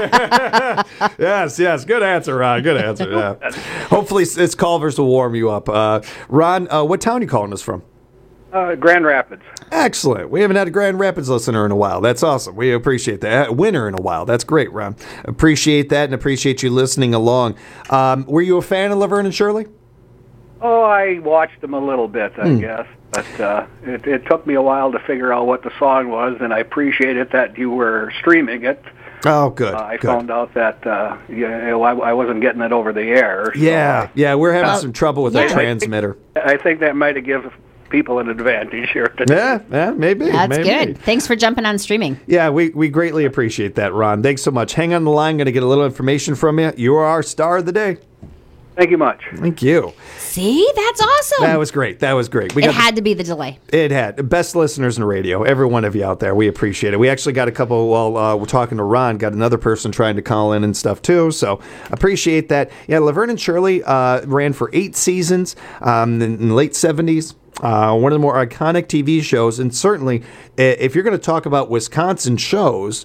Yes. Good answer, Ron. Good answer. Yeah. Hopefully, it's Culver's will warm you up. Ron, what town are you calling us from? Grand Rapids. Excellent. We haven't had a Grand Rapids listener in a while. That's awesome. We appreciate that. Winner in a while. That's great, Ron. Appreciate that and appreciate you listening along. Were you a fan of Laverne and Shirley? Oh, I watched them a little bit, I guess. But it took me a while to figure out what the song was, and I appreciated that you were streaming it. Oh, good. I found out that I wasn't getting it over the air. Yeah, we're having some trouble with our transmitter. I think that might have given people an advantage here today. Yeah, maybe. That's maybe. good. Thanks for jumping on streaming. Yeah, we greatly appreciate that, Ron. Thanks so much. Hang on the line. Going to get a little information from you. You are our star of the day. Thank you much. Thank you. See? That's awesome. That was great. It had to be the delay. It had. Best listeners in radio. Every one of you out there. We appreciate it. We actually got a couple, while we're talking to Ron, got another person trying to call in and stuff too. So appreciate that. Yeah, Laverne and Shirley ran for 8 seasons in the late 70s. One of the more iconic TV shows, and certainly, if you're going to talk about Wisconsin shows,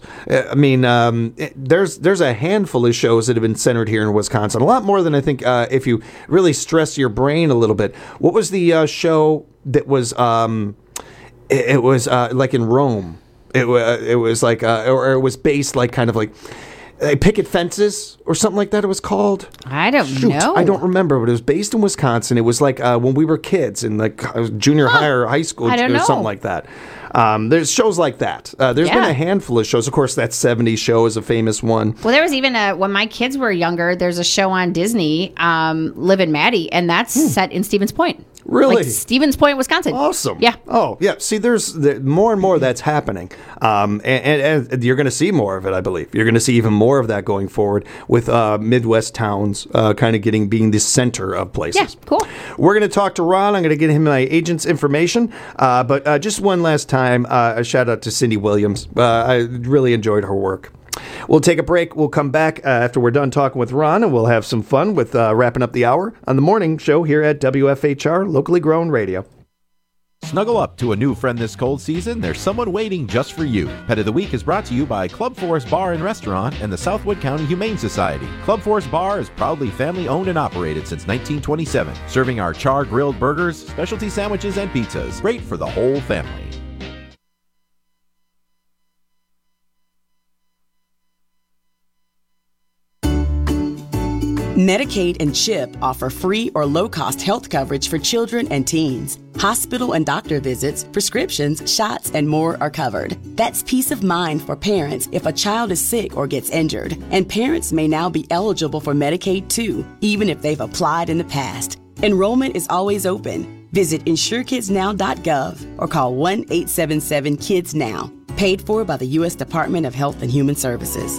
there's a handful of shows that have been centered here in Wisconsin. A lot more than I think if you really stress your brain a little bit. What was the show that was? It was like in Rome. It was like, or it was based like kind of like. Picket Fences or something like that it was called. I don't know. I don't remember, but it was based in Wisconsin. It was like when we were kids in like junior high or high school or something like that. There's shows like that. There's been a handful of shows. Of course, that 70s show is a famous one. Well, there was even when my kids were younger, there's a show on Disney, Liv and Maddie, and that's set in Stevens Point. Really? Like Stevens Point, Wisconsin. Awesome. Yeah. Oh, yeah. See, there's more and more that's happening. And you're going to see more of it, I believe. You're going to see even more of that going forward with Midwest towns kind of being the center of places. Yeah, cool. We're going to talk to Ron. I'm going to get him my agent's information. But just one last time, a shout out to Cindy Williams. I really enjoyed her work. We'll take a break. We'll come back after we're done talking with Ron, and we'll have some fun with wrapping up the hour on the morning show here at WFHR, locally grown radio. Snuggle up to a new friend this cold season. There's someone waiting just for you. Pet of the Week is brought to you by Club Forest Bar and Restaurant and the Southwood County Humane Society. Club Forest Bar is proudly family owned and operated since 1927, serving our char-grilled burgers, specialty sandwiches, and pizzas. Great for the whole family. Medicaid and CHIP offer free or low-cost health coverage for children and teens. Hospital and doctor visits, prescriptions, shots, and more are covered. That's peace of mind for parents if a child is sick or gets injured. And parents may now be eligible for Medicaid too, even if they've applied in the past. Enrollment is always open. Visit InsureKidsNow.gov or call 1-877-KIDS-NOW. Paid for by the U.S. Department of Health and Human Services.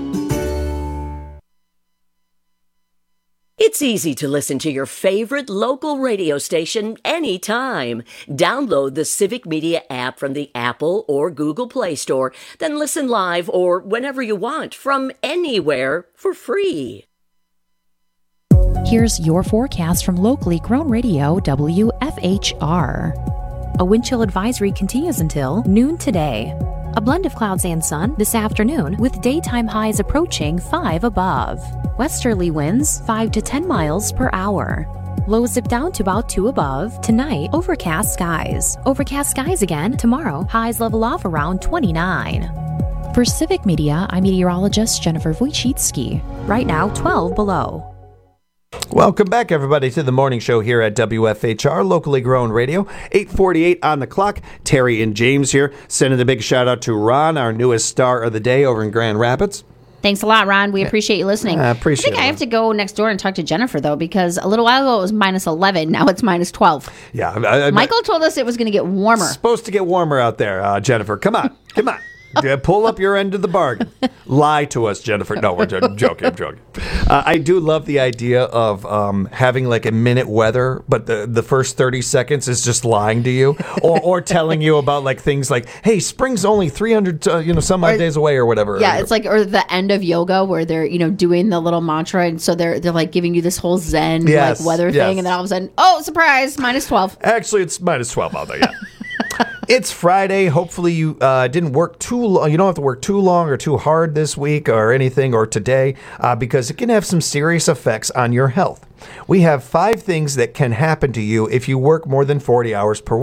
It's easy to listen to your favorite local radio station anytime. Download the Civic Media app from the Apple or Google Play Store, then listen live or whenever you want from anywhere for free. Here's your forecast from locally grown radio WFHR. A wind chill advisory continues until noon today. A blend of clouds and sun this afternoon with daytime highs approaching 5 above. Westerly winds 5 to 10 miles per hour. Lows dip down to about 2 above. Tonight, overcast skies. Overcast skies again tomorrow. Highs level off around 29. For Civic Media, I'm meteorologist Jennifer Wojcicki. Right now, 12 below. Welcome back, everybody, to the morning show here at WFHR, locally grown radio. 8:48 on the clock. Terry and James here, sending a big shout out to Ron, our newest star of the day over in Grand Rapids. Thanks a lot, Ron. We appreciate you listening. I appreciate I have to go next door and talk to Jennifer, though, because a little while ago it was minus 11. Now it's minus 12. Yeah. Michael told us it was going to get warmer. It's supposed to get warmer out there, Jennifer. Come on. Come on. Pull up your end of the bargain. Lie to us, Jennifer. No, we're joking. I'm joking. I do love the idea of having like a minute weather, but the first 30 seconds is just lying to you or telling you about like things like, hey, spring's only 300 some odd days away or whatever. Yeah, it's like or the end of yoga where they're doing the little mantra, and so they're like giving you this whole Zen like weather thing, and then all of a sudden, oh surprise, minus 12. Actually, it's minus 12 out there. Yeah. It's Friday. Hopefully you didn't work too long. You don't have to work too long or too hard this week or anything or today because it can have some serious effects on your health. We have 5 things that can happen to you if you work more than 40 hours per week.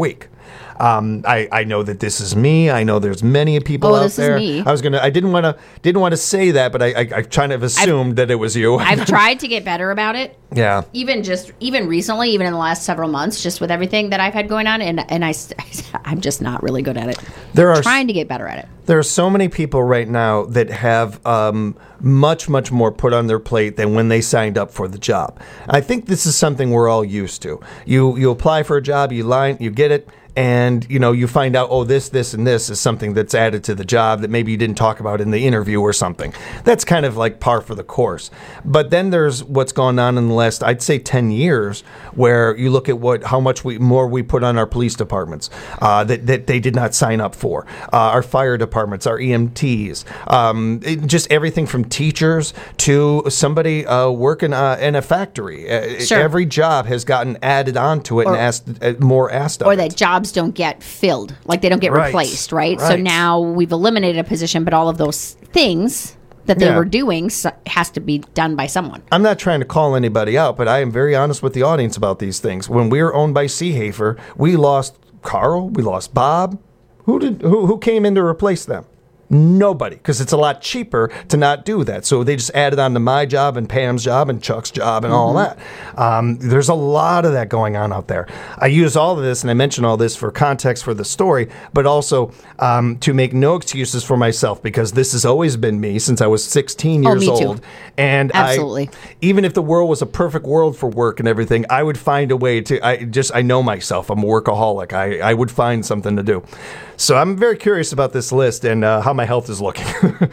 I know that this is me. I know there's many people out this there. is me. I didn't want to say that, but I kind of assumed that it was you. I've tried to get better about it. Yeah. Even recently, even in the last several months, just with everything that I've had going on, and I'm just not really good at it. Trying to get better at it. There are so many people right now that have much more put on their plate than when they signed up for the job. I think this is something we're all used to. You apply for a job, you get it. And, you find out, this, and this is something that's added to the job that maybe you didn't talk about in the interview or something. That's kind of like par for the course. But then there's what's gone on in the last, I'd say 10 years, where you look at how much more we put on our police departments that they did not sign up for. Our fire departments, our EMTs, just everything from teachers to somebody working in a factory. Sure. Every job has gotten added onto it and asked of or it. that jobs don't get filled, like they don't get Right. replaced, right? So Right. now we've eliminated a position, but all of those things that they Yeah. were doing has to be done by someone. I'm not trying to call anybody out, but I am very honest with the audience about these things. When we were owned by Seehafer, we lost Carl, we lost Bob. Who came in to replace them? Nobody, because it's a lot cheaper to not do that. So they just added on to my job and Pam's job and Chuck's job and all that. There's a lot of that going on out there. I use all of this, and I mention all this for context for the story, but also to make no excuses for myself, because this has always been me since I was 16 years me too. old. And Absolutely. even if the world was a perfect world for work and everything, I would find a way to. I know myself. I'm a workaholic. I would find something to do. So I'm very curious about this list and how my health is looking.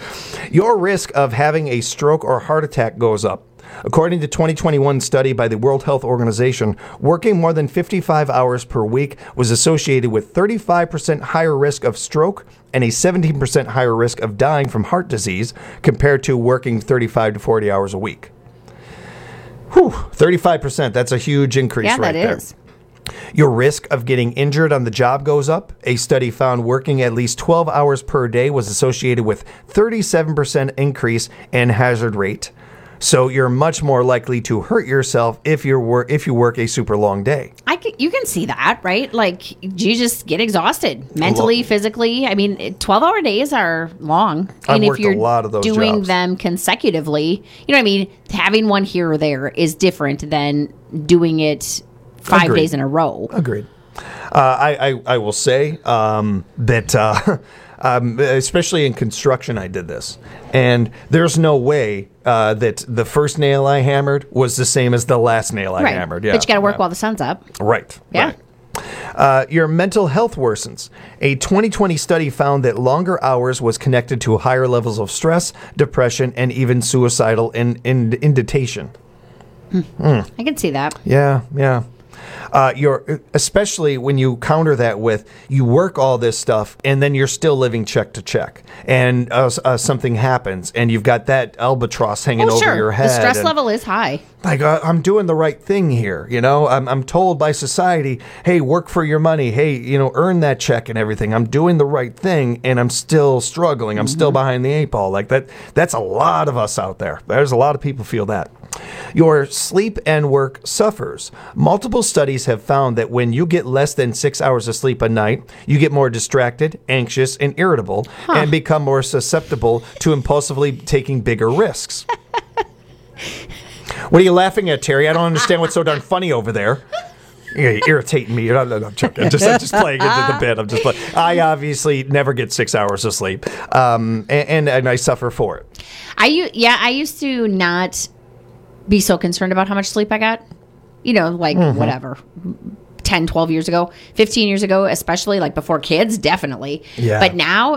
Your risk of having a stroke or heart attack goes up. According to 2021 study by the World Health Organization, working more than 55 hours per week was associated with 35% higher risk of stroke and a 17% higher risk of dying from heart disease compared to working 35 to 40 hours a week. 35%. That's a huge increase right there. Yeah, that is. Your risk of getting injured on the job goes up. A study found working at least 12 hours per day was associated with 37% increase in hazard rate. So you're much more likely to hurt yourself if you work a super long day. You can see that, right? Like, you just get exhausted mentally, physically. I mean, 12-hour days are long. I've And worked if you're a lot of those doing jobs. them consecutively, you know what I mean? Having one here or there is different than doing it 5 Agreed. days in a row. Agreed. I will say that especially in construction, I did this. And there's no way that the first nail I hammered was the same as the last nail I hammered. Yeah, But you got to work while the sun's up. Right. Yeah. Right. Your mental health worsens. A 2020 study found that longer hours was connected to higher levels of stress, depression, and even suicidal inditation. I can see that. Yeah. Especially when you counter that with you work all this stuff and then you're still living check to check, and something happens and you've got that albatross hanging over your head. The stress level is high. Like, I'm doing the right thing here, I'm told by society, hey, work for your money, hey, earn that check and everything. I'm doing the right thing, and I'm still struggling. I'm still behind the 8 ball. Like that's a lot of us out there. There's a lot of people feel that. Your sleep and work suffers. Multiple studies have found that when you get less than 6 hours of sleep a night, you get more distracted, anxious, and irritable, and become more susceptible to impulsively taking bigger risks. What are you laughing at, Terry? I don't understand what's so darn funny over there. You're irritating me. I'm joking. I'm just playing into the bit. I'm just playing. I obviously never get 6 hours of sleep, and I suffer for it. I used to not be so concerned about how much sleep I got. Whatever. 10, 12 years ago, 15 years ago, especially like before kids, definitely. Yeah. But now,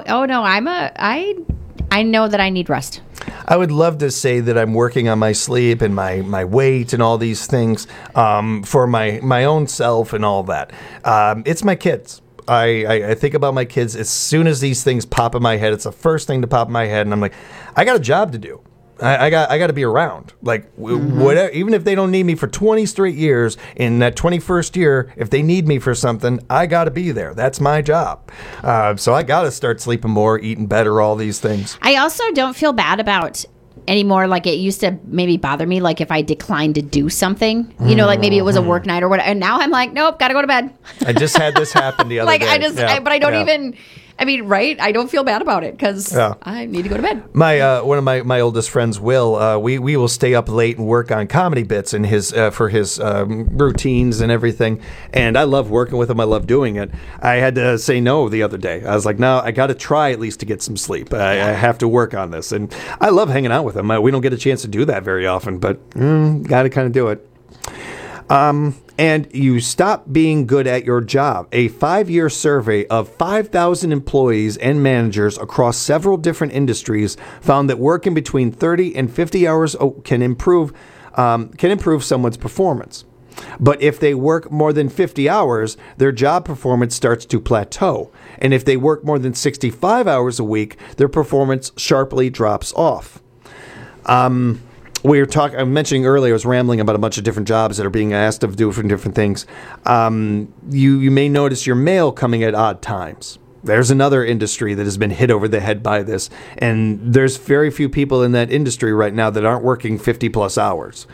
I know that I need rest. I would love to say that I'm working on my sleep and my weight and all these things for my own self and all that. It's my kids. I think about my kids as soon as these things pop in my head. It's the first thing to pop in my head, and I'm like, I got a job to do. I got to be around. Like, whatever, even if they don't need me for 20 straight years, in that 21st year, if they need me for something, I got to be there. That's my job. So I got to start sleeping more, eating better, all these things. I also don't feel bad about anymore. Like it used to maybe bother me, like if I declined to do something, you know, like maybe it was a work night or whatever. And now I'm like, nope, gotta go to bed. I just had this happen the other like day. but I don't even. I mean, right? I don't feel bad about it because I need to go to bed. My one of my oldest friends, Will, we will stay up late and work on comedy bits in his for his routines and everything. And I love working with him. I love doing it. I had to say no the other day. I was like, no, I got to try at least to get some sleep. I have to work on this. And I love hanging out with him. We don't get a chance to do that very often, but got to kind of do it. And you stop being good at your job. A 5-year survey of 5,000 employees and managers across several different industries found that working between 30 and 50 hours can improve someone's performance. But if they work more than 50 hours, their job performance starts to plateau. And if they work more than 65 hours a week, their performance sharply drops off. We were talking. I was mentioning earlier. I was rambling about a bunch of different jobs that are being asked of different things. You may notice your mail coming at odd times. There's another industry that has been hit over the head by this, and there's very few people in that industry right now that aren't working 50+ hours.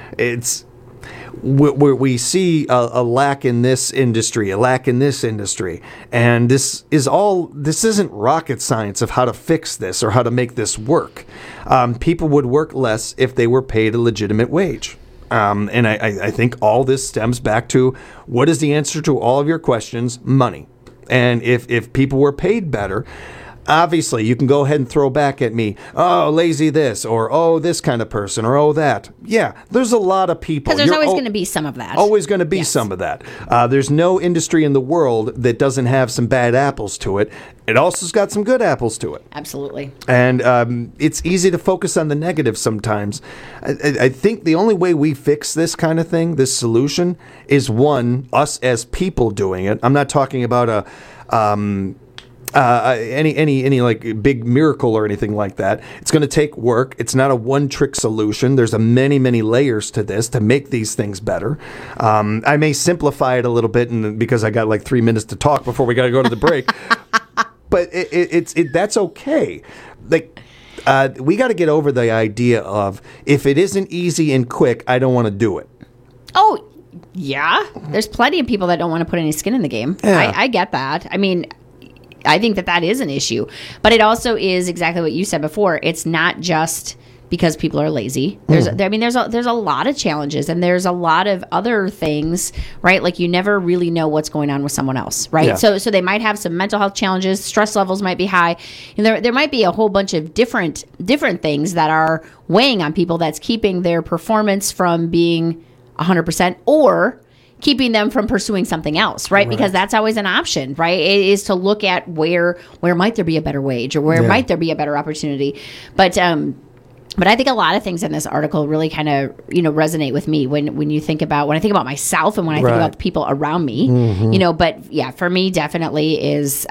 We see a lack in this industry, and this isn't rocket science of how to fix this or how to make this work. People would work less if they were paid a legitimate wage. And I think all this stems back to what is the answer to all of your questions? Money. And if people were paid better, obviously, you can go ahead and throw back at me, oh, lazy this, or oh, this kind of person, or oh, that. Yeah, there's a lot of people. Because there's always going to be some of that. Always going to be some of that. There's no industry in the world that doesn't have some bad apples to it. It also's got some good apples to it. Absolutely. And it's easy to focus on the negative sometimes. I think the only way we fix this kind of thing, this solution, is one, us as people doing it. I'm not talking about any like big miracle or anything like that. It's going to take work. It's not a one-trick solution. There's many layers to this to make these things better. I may simplify it a little bit, because I got like 3 minutes to talk before we got to go to the break. But that's okay. Like we got to get over the idea of if it isn't easy and quick, I don't want to do it. Oh yeah, there's plenty of people that don't want to put any skin in the game. Yeah. I get that. I mean, I think that is an issue, but it also is exactly what you said before. It's not just because people are lazy. There's a lot of challenges, and there's a lot of other things, right? Like you never really know what's going on with someone else, right? Yeah. So they might have some mental health challenges, stress levels might be high, and there might be a whole bunch of different things that are weighing on people that's keeping their performance from being 100% or keeping them from pursuing something else, right? Because that's always an option, right? It is to look at where might there be a better wage or where might there be a better opportunity. But I think a lot of things in this article really kind of, resonate with me when I think about myself and when I think about the people around me, but yeah, for me definitely is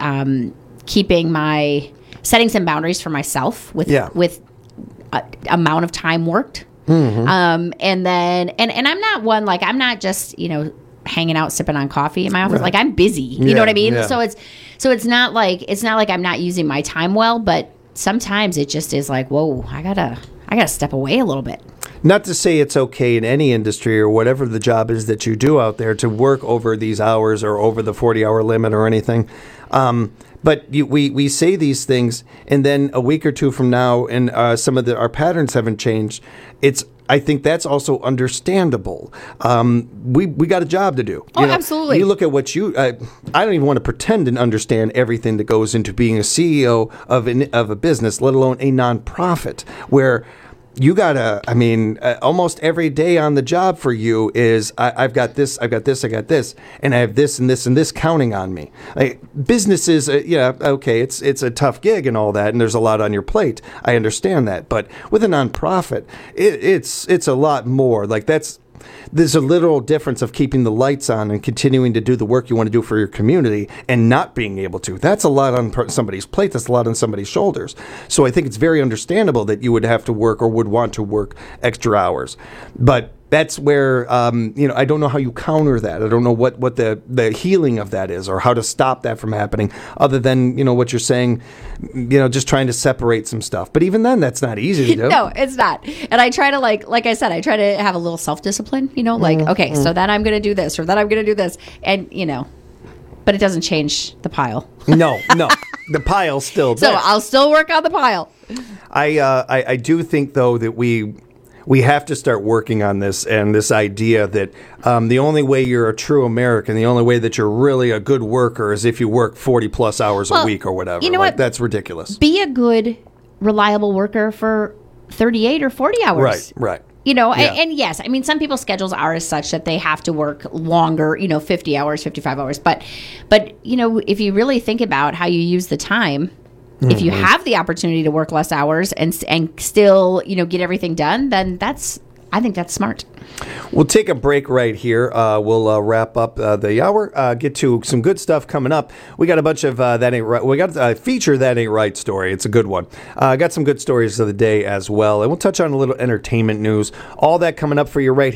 setting some boundaries for myself with amount of time worked. And I'm not one, like, I'm not just, hanging out, sipping on coffee in my office. Like, I'm busy, you know what I mean? Yeah. So it's not like I'm not using my time well, but sometimes it just is like, whoa, I gotta step away a little bit. Not to say it's okay in any industry or whatever the job is that you do out there to work over these hours or over the 40-hour limit or anything. But we say these things, and then a week or two from now, and some of our patterns haven't changed. I think that's also understandable. We got a job to do. Absolutely. You look at what I don't even want to pretend and understand everything that goes into being a CEO of a business, let alone a nonprofit, where you gotta, almost every day on the job for you is I've got this, I got this, and I have this and this and this counting on me. Like, businesses, it's a tough gig and all that, and there's a lot on your plate. I understand that, but with a nonprofit, it's a lot more. Like there's a literal difference of keeping the lights on and continuing to do the work you want to do for your community and not being able to. That's a lot on somebody's plate. That's a lot on somebody's shoulders. So I think it's very understandable that you would have to work or would want to work extra hours. But that's where I don't know how you counter that. I don't know what the healing of that is, or how to stop that from happening, other than what you're saying, just trying to separate some stuff. But even then, that's not easy to do. No, it's not. And I try to like I said, I try to have a little self-discipline. Okay, so then I'm going to do this, or then I'm going to do this, and but it doesn't change the pile. No, the pile's still there. So I'll still work on the pile. I do think though that we have to start working on this, and this idea that the only way you're a true American, the only way that you're really a good worker is if you work 40 plus hours a week or whatever. You know what? That's ridiculous. Be a good, reliable worker for 38 or 40 hours. Right. And yes, I mean, some people's schedules are as such that they have to work longer, 50 hours, 55 hours. But if you really think about how you use the time, if you have the opportunity to work less hours and still, get everything done, then I think that's smart. We'll take a break right here. We'll wrap up the hour, get to some good stuff coming up. We got a bunch of That Ain't Right. We got a feature That Ain't Right story. It's a good one. Got some good stories of the day as well. And we'll touch on a little entertainment news. All that coming up for you right